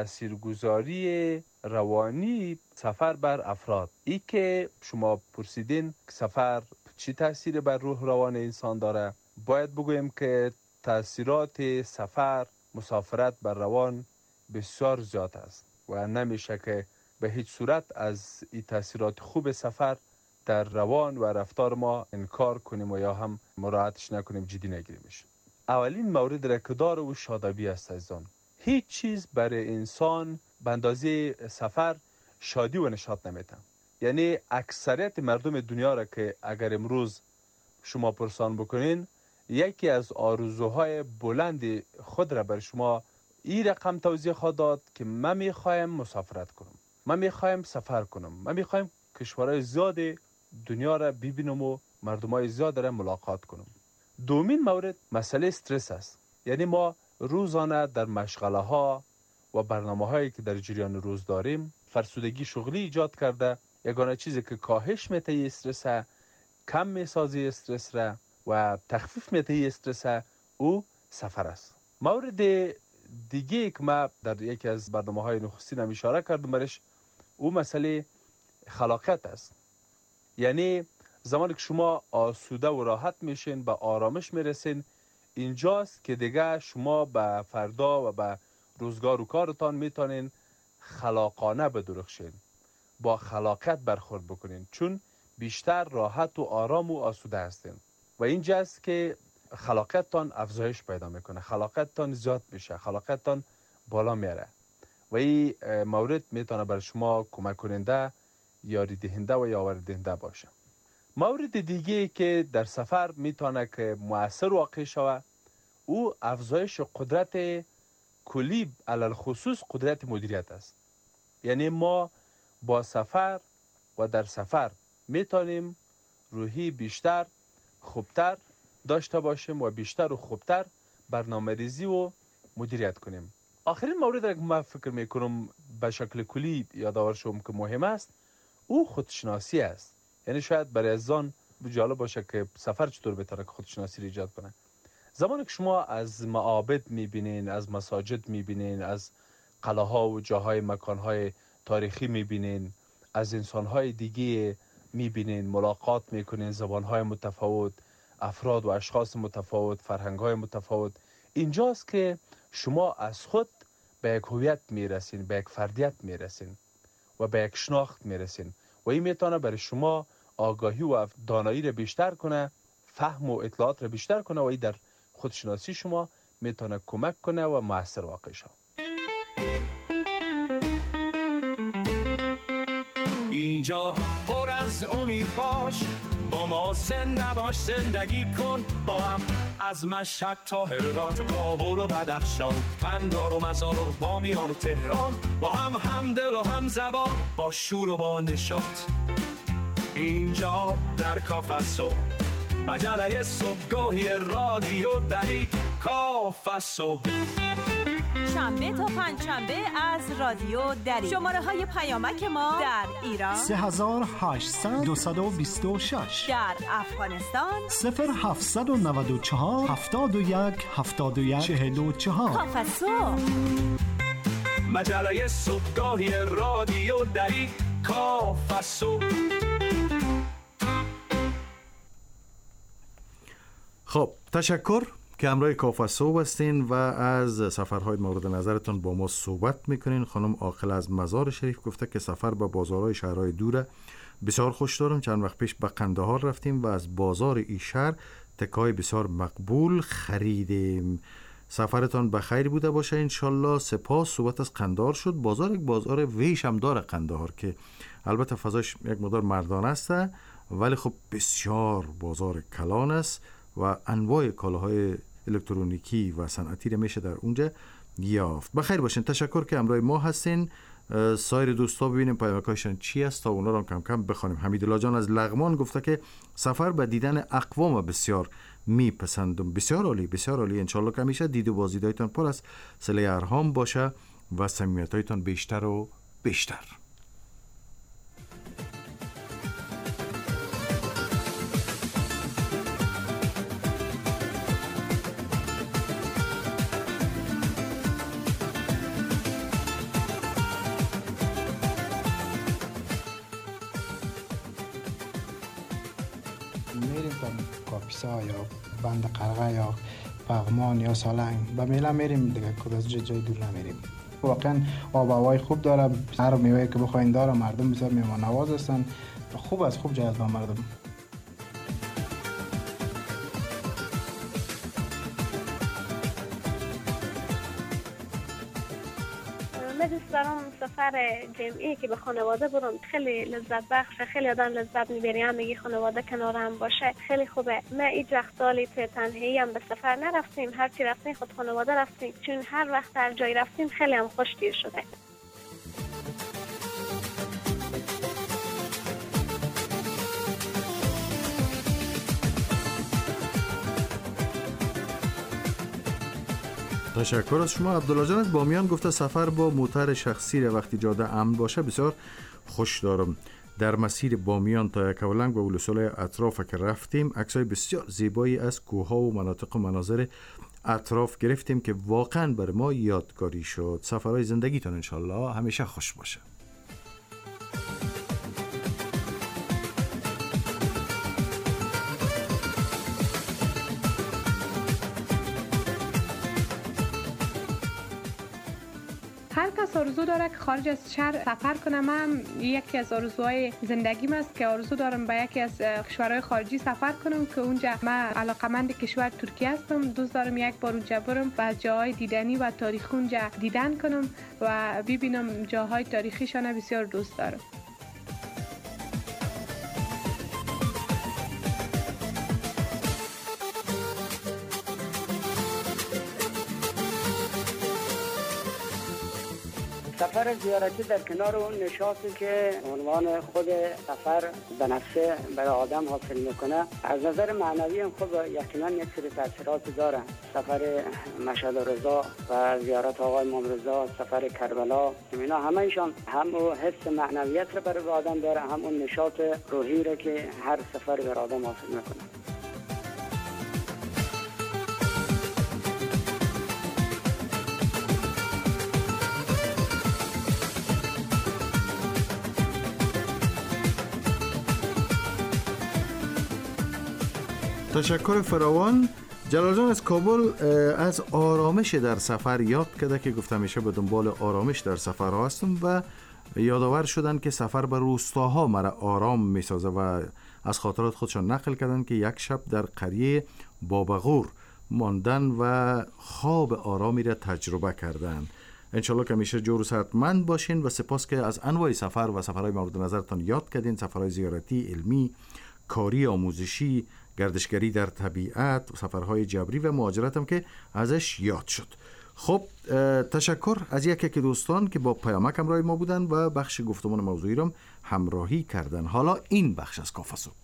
تاثیرگذاری روانی سفر بر افراد. ای که شما پرسیدین سفر چی تاثیر بر روح روان انسان داره، باید بگویم که تاثیرات سفر، مسافرت بر روان بسیار زیاد است و نمیشه که به هیچ صورت از این تاثیرات خوب سفر در روان و رفتار ما انکار کنیم و یا هم مراعاتش نکنیم، جدی نگیریمش. اولین مورد را که داره و شادابی است عزیزان. هیچ چیز برای انسان به اندازه سفر شادی و نشاط نمیده. یعنی اکثریت مردم دنیا را که اگر امروز شما پرسان بکنین، یکی از آرزوهای بلند خود را بر شما این رقم توضیح خواهد داد که من میخوایم مسافرت کنم، من میخوایم سفر کنم، من میخوایم کشورهای زیاد دنیا را ببینم و مردمای زیاد را ملاقات کنم. دومین مورد مسئله استرس است. یعنی ما روزانه در مشغله ها و برنامه هایی که در جریان روز داریم فرسودگی شغلی ایجاد کرده. یگانه چیزی که کاهش میته استرس، کم میسازی استرس را و تخفیف میته استرس او سفر است. مورد دیگه که ما در یکی از برنامه های نخستین اشاره کردم برش، او مسئله خلاقیت است. یعنی زمانی که شما آسوده و راحت میشین، به آرامش میرسین، اینجاست که دیگه شما به فردا و به روزگار و کارتان میتونین خلاقانه بدرخشین، با خلاقیت برخورد بکنین، چون بیشتر راحت و آرام و آسوده هستین و اینجاست که خلاقیتتان افزایش پیدا میکنه، خلاقیتتان زیاد میشه، خلاقیتتان بالا میره و این مورد میتونه بر شما کمک کننده، یاری دهنده و یاور دهنده باشه. مورد دیگه که در سفر میتونه که مؤثر واقع شود، او افزایش قدرت کلی، علل خصوص قدرت مدیریت است. یعنی ما با سفر و در سفر میتونیم روحی بیشتر، خوبتر داشته باشیم و بیشتر و خوبتر برنامه ریزی و مدیریت کنیم. آخرین مورد را که من فکر میکنم به شکل کلی یادآور شوم که مهم است، او خودشناسی است. یعنی شاید برای ازان جالب باشه که سفر چطور بهتره که خودشناسی رو ایجاد کنه. زمانی که شما از معابد میبینین، از مساجد میبینین، از قلعه‌ها و جاهای مکانهای تاریخی میبینین، از انسانهای دیگه میبینین، ملاقات میکنین، زبانهای متفاوت، افراد و اشخاص متفاوت، فرهنگهای متفاوت، اینجاست که شما از خود به یک هویت میرسین، به یک فردیت میرسین و به یک شناخت میرسین و این میتونه برای شما آگاهی و دانایی را بیشتر کنه، فهم و اطلاعات را بیشتر کنه و این در خودشناسی شما میتونه کمک کنه و مؤثر واقع شه. اینجا پر از امید باش، با ما زنده باش، زندگی کن با هم، از مشهد تا هرات، کابل و بدخشان، قندار و مزار و بامیان و تهران، با هم همدل و هم زبان، با شور و با نشاط. اینجا در کافه صبح، مجله صبحگاهی رادیو دری، کافه صبح، شنبه تا پنجشنبه از رادیو دری. شماره های پیامک ما در ایران 3800 226، در افغانستان 0794 71 71 44. کافه صبح، مجله صبحگاهی رادیو دری، کافه صبح. خب تشکر که همراه کافه صبح هستین و از سفرهای مورد نظرتون با ما صحبت میکنین. خانم عاقل از مزار شریف گفته که سفر به بازارهای شهرهای دوره بسیار خوش دارم. چند وقت پیش به قندهار رفتیم و از بازار این شهر تکای بسیار مقبول خریدیم. سفرتان بخیر بوده باشه انشالله. سپاس. صحبت از قندهار شد. بازار یک بازار ویش هم داره قندهار که البته فضاش یک مقدار مردانه است ولی خب بسیار بازار کلان است و انواع کالاهای الکترونیکی و صنعتی را میشه در اونجا یافت. بخیر باشین. تشکر که همراه ما هستین. سایر دوستا ببینیم پیامکایشان چی است تا اونا رو کم کم بخونیم. حمیدالله جان از لغمان گفته که سفر به دیدن اقوام بسیار میپسندم. بسیار عالی، بسیار عالی. انشالله که همیشه دید و بازدیدایتان پر از صله ارحام باشه و صمیمیتایتان بیشتر و بیشتر. اقصا یا بند قرغه یا پغمان یا سالنگ به میله میریم دیگه، کد از جای دور نمیریم. واقعا آب و هوای خوب داره، هر میوه‌ای که بخواین داره، مردم بسیار مهمان نواز هستن، خوب از خوب جذب مردم. من دوست دارم سفر جمعی که به خانواده برم، خیلی لذت بخشه، خیلی آدم لذت میبره، همگی خانواده کنار هم باشه، خیلی خوبه. من هیچ وقت سالی تنهایی هم به سفر نرفتیم، هر چی رفتیم خود خانواده رفتیم، چون هر وقت هر جای رفتیم خیلی هم خوش تیر شده. تشکر از شما. عبدالله جان از بامیان گفته سفر با موتر شخصی را وقتی جاده امن باشه بسیار خوش دارم. در مسیر بامیان تا یکاولنگ و ولسوالی اطراف که رفتیم عکسای بسیار زیبایی از کوه‌ها و مناطق و مناظر اطراف گرفتیم که واقعا بر ما یادگاری شد. سفرهای زندگیتون انشالله همیشه خوش باشه. هر کس آرزو داره که خارج از شهر سفر کنه. من یکی از آرزوهای زندگیم است که آرزو دارم به یکی از کشورهای خارجی سفر کنم که اونجا من علاقمند کشور ترکیه هستم. دوست دارم یک بار اونجا برم و جاهای دیدنی و تاریخی اونجا دیدن کنم و ببینم جاهای تاریخیشان. بسیار دوست دارم. سفر زیارتی در کنار اون نشاطی که عنوان خود سفر به نفسه برای آدم حاصل میکنه، از نظر معنوی هم خب یقینا یک سری تاثیراتی داره. سفر مشهد رضا و زیارت آقای امام رضا، سفر کربلا، اینا همه‌شان هم حس معنویت رو برای آدم داره، هم اون نشاط روحی رو که هر سفر برای آدم حاصل میکنه. تشکر فراوان. جلال جان از کابل از آرامش در سفر یاد کرده که گفته میشه به دنبال آرامش در سفرها هستم و یادآور شدن که سفر به روستاها مرا آرام میسازه و از خاطرات خودشان نقل کردن که یک شب در قریه بابغور ماندن و خواب آرامی را تجربه کردن. انشالله که همیشه جور و صحتمند باشین و سپاس که از انواع سفر و سفرهای مورد نظرتان یاد کردین. سفرهای زیارتی، علمی، کاری، آموزشی، گردشگری در طبیعت، سفرهای جبری و مهاجرت هم که ازش یاد شد. خب تشکر از یکی که دوستان که با پیامک همراه ما بودن و بخش گفتمان موضوعی رو همراهی کردن. حالا این بخش از کافه صبح.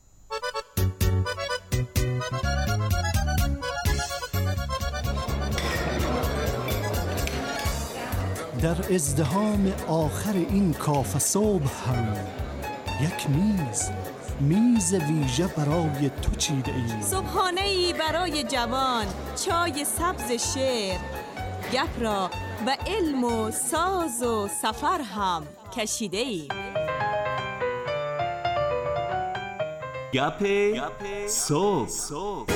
در ازدحام آخر این کافه صبح هم یک میز ویژه برای تو چیده ایم. صبحانه‌ای برای جوان، چای سبز شعر، گپ را به علم و ساز و سفر هم کشیده ایم. گپ صبح.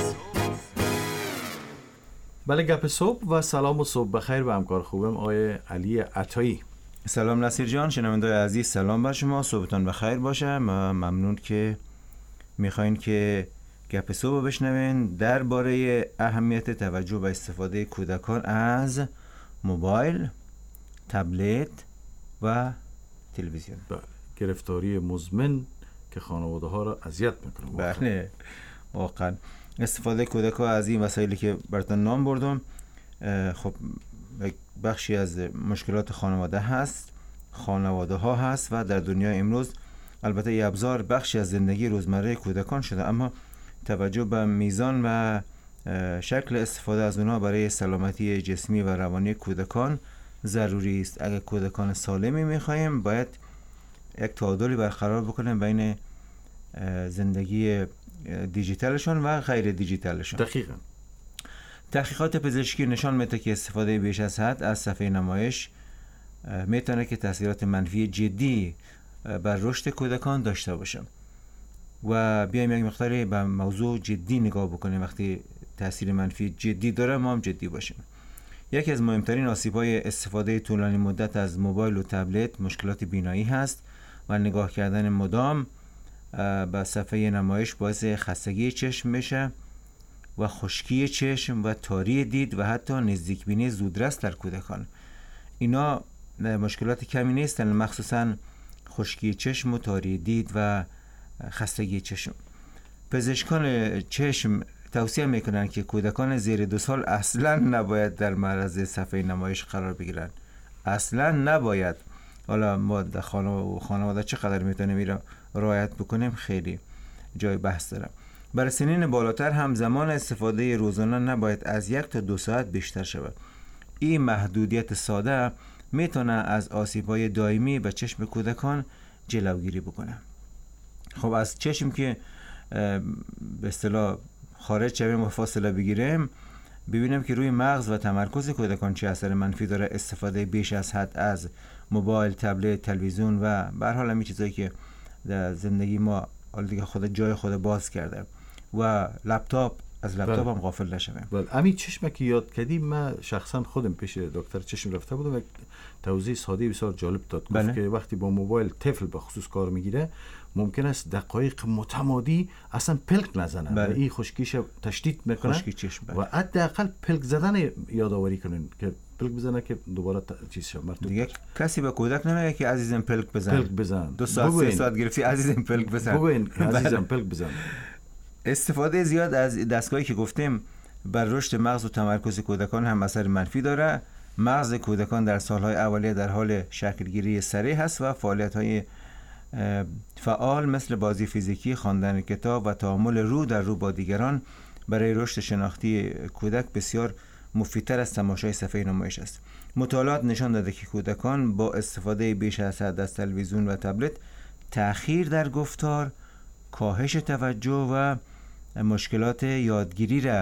بله، گپ صبح و سلام و صبح بخیر به همکار خوبم آقای علی عطایی. سلام نصیر جان، شنونده‌های عزیز سلام بر شما، صبحتون بخیر باشه. ممنون که میخواین که گپ صبح بشنوین درباره اهمیت توجه و استفاده کودکان از موبایل، تبلت و تلویزیون. بله، گرفتاری مزمن که خانواده ها را اذیت میکنه. بله واقعا استفاده کودکان از این وسایلی که براتون نام بردم خب بخشی از مشکلات خانواده ها هست و در دنیای امروز البته این ابزار بخشی از زندگی روزمره کودکان شده، اما توجه به میزان و شکل استفاده از اونها برای سلامتی جسمی و روانی کودکان ضروری است. اگر کودکان سالمی میخوایم باید یک تعادلی برقرار بکنیم بین زندگی دیجیتالشون و غیر دیجیتالشون. دقیقاً. تحقیقات پزشکی نشان میده که استفاده بیش از حد از صفحه نمایش میتونه که تاثیرات منفی جدی بر رشد کودکان داشته باشه. و بیایم یک مقداری به موضوع جدی نگاه بکنیم. وقتی تاثیر منفی جدی داره ما هم جدی باشیم. یکی از مهمترین آسیب‌های استفاده طولانی مدت از موبایل و تبلت مشکلات بینایی هست و نگاه کردن مدام به صفحه نمایش باعث خستگی چشم میشه و خشکی چشم و تاری دید و حتی نزدیک بینی زودرس در کودکان. اینا مشکلات کمی نیستن، مخصوصا خشکی چشم و تاری دید و خستگی چشم. پزشکان چشم توصیه میکنن که کودکان زیر 2 سال اصلا نباید در معرض صفحه نمایش قرار بگیرن. اصلا نباید. حالا ما در خانواده چقدر میتونیم ایرا رعایت بکنیم خیلی جای بحث داره. برای سنین بالاتر هم زمان استفاده روزانه نباید از 1 تا 2 ساعت بیشتر شود. این محدودیت ساده میتونه از آسیب‌های دائمی به چشم کودکان جلوگیری بکنه. خب از چشم که به اصطلاح خارج شویم و فاصله بگیریم، ببینیم که روی مغز و تمرکز کودکان چه اثر منفی داره استفاده بیش از حد از موبایل، تبلت، تلویزیون و به هر حال همین چیزایی که در زندگی ما حالا دیگه خود جای خود باز کرده و لپتاپ. از لپتاپ هم غافل نشویم. بله، همین چشم که یاد کردی، من شخصا خودم پیش دکتر چشم رفته بودم و توضیح ساده بسیار جالب داد. گفت که وقتی با موبایل طفل به خصوص کار میگیره ممکن است دقایق متمادی اصلا پلک نزنه. این خشکیش تشدید میکنه خشکی چشم و حداقل پلک زدن یادآوری کنن که پلک بزنه که دوباره چیز شه مرتوب دیگه. کسی به کودک نمیگه که عزیزم پلک بزن. 2 ساعت 3 ساعت گرفتی عزیزم پلک بزن. بگوین عزیزم پلک بزن. استفاده زیاد از دستگاهی که گفتیم بر رشد مغز و تمرکز کودکان هم اثر منفی داره. مغز کودکان در سالهای اولیه در حال شکلگیری سریع هست و فعالیت‌های فعال مثل بازی فیزیکی، خواندن کتاب و تعامل رو در رو با دیگران برای رشد شناختی کودک بسیار مفیدتر از تماشای صفحه نمایش است. مطالعات نشان داده که کودکان با استفاده بیش از حد از تلویزیون و تبلت تأخیر در گفتار، کاهش توجه و مشکلات یادگیری را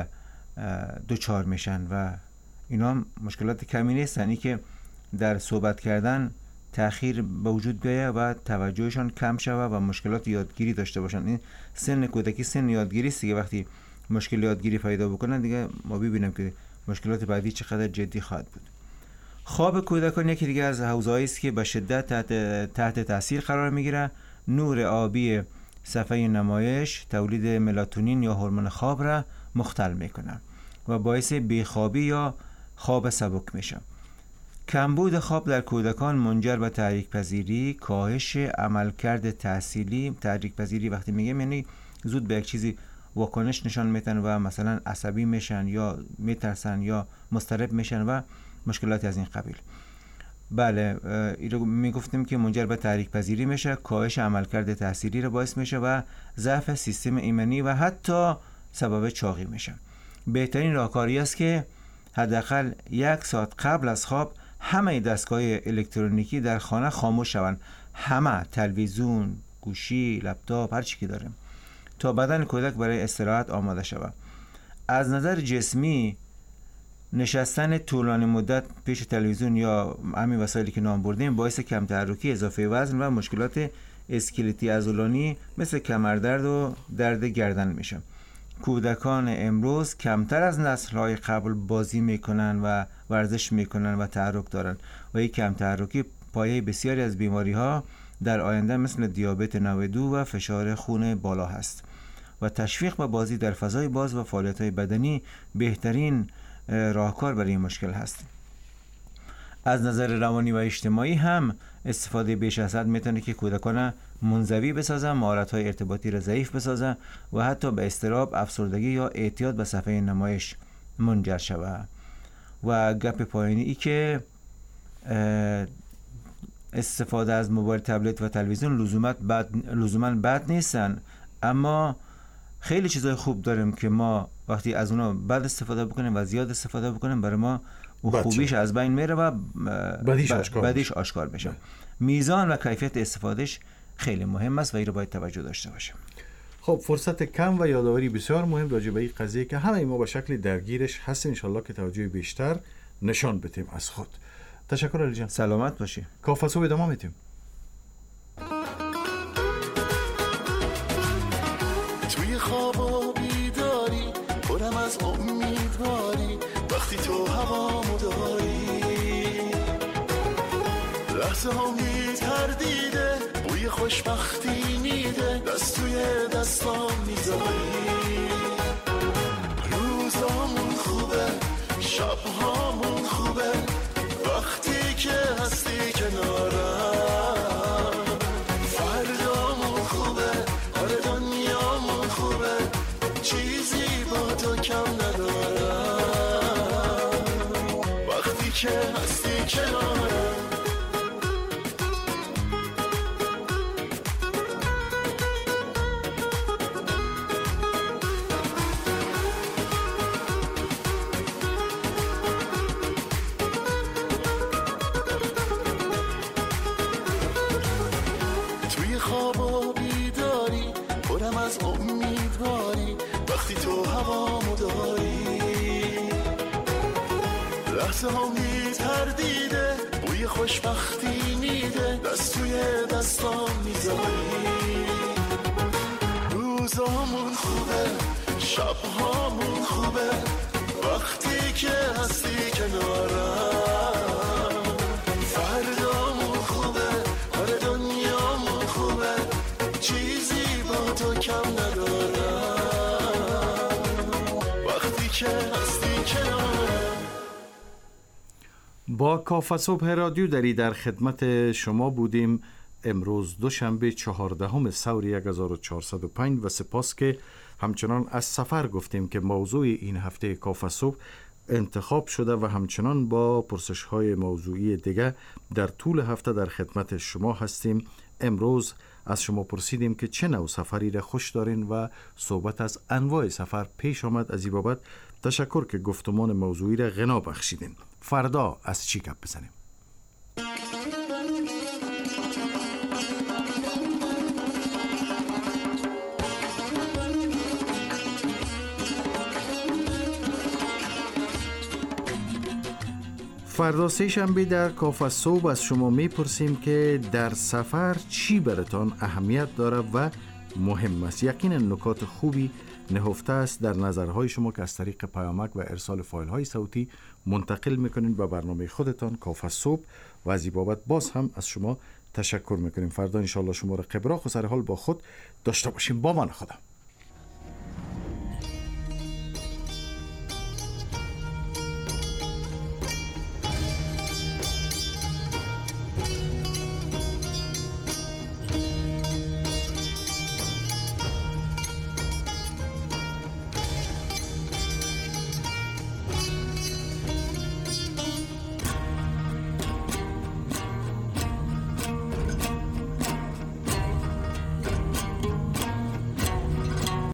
دچار میشن و اینا مشکلات کمی نیستن. این که در صحبت کردن تأخیر به وجود بیاید و توجهشان کم شود و مشکلات یادگیری داشته باشن. این سن کودکی سن یادگیری است که وقتی مشکل یادگیری پیدا بکنن دیگه ما ببینیم که مشکلات بعدی چقدر جدی خواهد بود. خواب کودکان یکی دیگه از حوزه‌ای است که به شدت تحت تاثیر قرار میگیره. نور آبی صفحه نمایش تولید ملاتونین یا هورمون خواب را مختل میکنه و باعث بیخوابی یا خواب سبک میشه. کمبود خواب در کودکان منجر به تحریک پذیری، کاهش عملکرد تحصیلی. تحریک پذیری وقتی میگم یعنی زود به یک چیزی واکنش نشان میدن و مثلا عصبی میشن یا میترسن یا مضطرب میشن و مشکلاتی از این قبیل. بله، این رو میگفتیم که منجر به تحریک پذیری میشه، کاهش عملکرد تحصیلی رو باعث میشه و ضعف سیستم ایمنی و حتی سبب چاقی میشه. بهترین راهکاری است که حداقل 1 ساعت قبل از خواب همه دستگاه الکترونیکی در خانه خاموش شوند. همه، تلویزیون، گوشی، لپتاپ، هر چی که داریم، تا بدن کودک برای استراحت آماده شود. از نظر جسمی نشستن طولانی مدت پیش تلویزیون یا همین وسایلی که نام بردیم باعث کم تحرکی، اضافه وزن و مشکلات اسکلتی عضلانی مثل کمردرد و درد گردن میشه. کودکان امروز کمتر از نسل‌های قبل بازی میکنن و ورزش میکنن و تحرک دارن و این کم تحرکی پایه بسیاری از بیماری‌ها در آینده مثل دیابت نوع 2 و فشار خون بالا هست و تشویق به بازی در فضای باز و فعالیت‌های بدنی بهترین راهکار برای این مشکل هست. از نظر روانی و اجتماعی هم استفاده بیش از حد میتونه که کودکان منزوی بسازن، مهارت‌های ارتباطی را ضعیف بسازن و حتی به اضطراب، افسردگی یا اعتیاد به صفحه نمایش منجر شود. و گپ پایانی ای که استفاده از موبایل، تبلت و تلویزیون لزوماً بد نیستن، اما خیلی چیزای خوب داریم که ما وقتی از اونا بد استفاده بکنیم و زیاد استفاده بکنیم برای ما خوبیش از بین میره و بدیش آشکار میشه. میزان و کیفیت استفادهش خیلی مهم است و این رو باید توجه داشته باشیم. خب فرصت کم و یادآوری بسیار مهم راجع به این قضیه که همه ما به شکل درگیرش هستیم، ان شاءالله که توجه بیشتر نشان بدیم از خود. تشکر علی جان. سلامت باشی. کافه صبح ادامه میدیم. از امیدواری وقتی تو هوامو داری. لحظه ها میتردیده بوی خوشبختی میده دست توی دستام میذاری. روزامون خوبه شبهامون خوبه وقتی که هستی کنارم. فردامون خوبه آره دنیامون خوبه چیزی با تو کم ندارم وقتی که هستی کنارم. از امیدواری وقتی تو هوامو داری. لحظه ها میتردیده بوی خوشبختی میده دست توی دستام میذاری. روزامون خوبه شبهامون خوبه وقتی که هستی کنارم. فردامون خوبه آره دنیامون خوبه چیزی با تو کم ندارم وقتی که هستی کنارم. با کافه صبح رادیو دری در خدمت شما بودیم امروز دوشنبه 14 سور 1405 و سپاس که همچنان از سفر گفتیم که موضوع این هفته کافه صبح انتخاب شده و همچنان با پرسش های موضوعی دیگه در طول هفته در خدمت شما هستیم. امروز از شما پرسیدیم که چه نوع سفری را خوش دارین و صحبت از انواع سفر پیش آمد. از این بابت تشکر که گفتمان موضوعی را غنا بخشیدین. فردا از چی گپ بزنیم؟ فردا سه شنبه در کافه صبح از شما میپرسیم که در سفر چی براتان اهمیت داره و مهم است. یقینا نکات خوبی نهفته است در نظرهای شما که از طریق پیامک و ارسال فایل های صوتی منتقل میکنین به برنامه خودتان کافه صبح و از این بابت باز هم از شما تشکر میکنیم. فردا انشاءالله شما را قبراق و سر حال با خود داشته باشیم. با من خدا.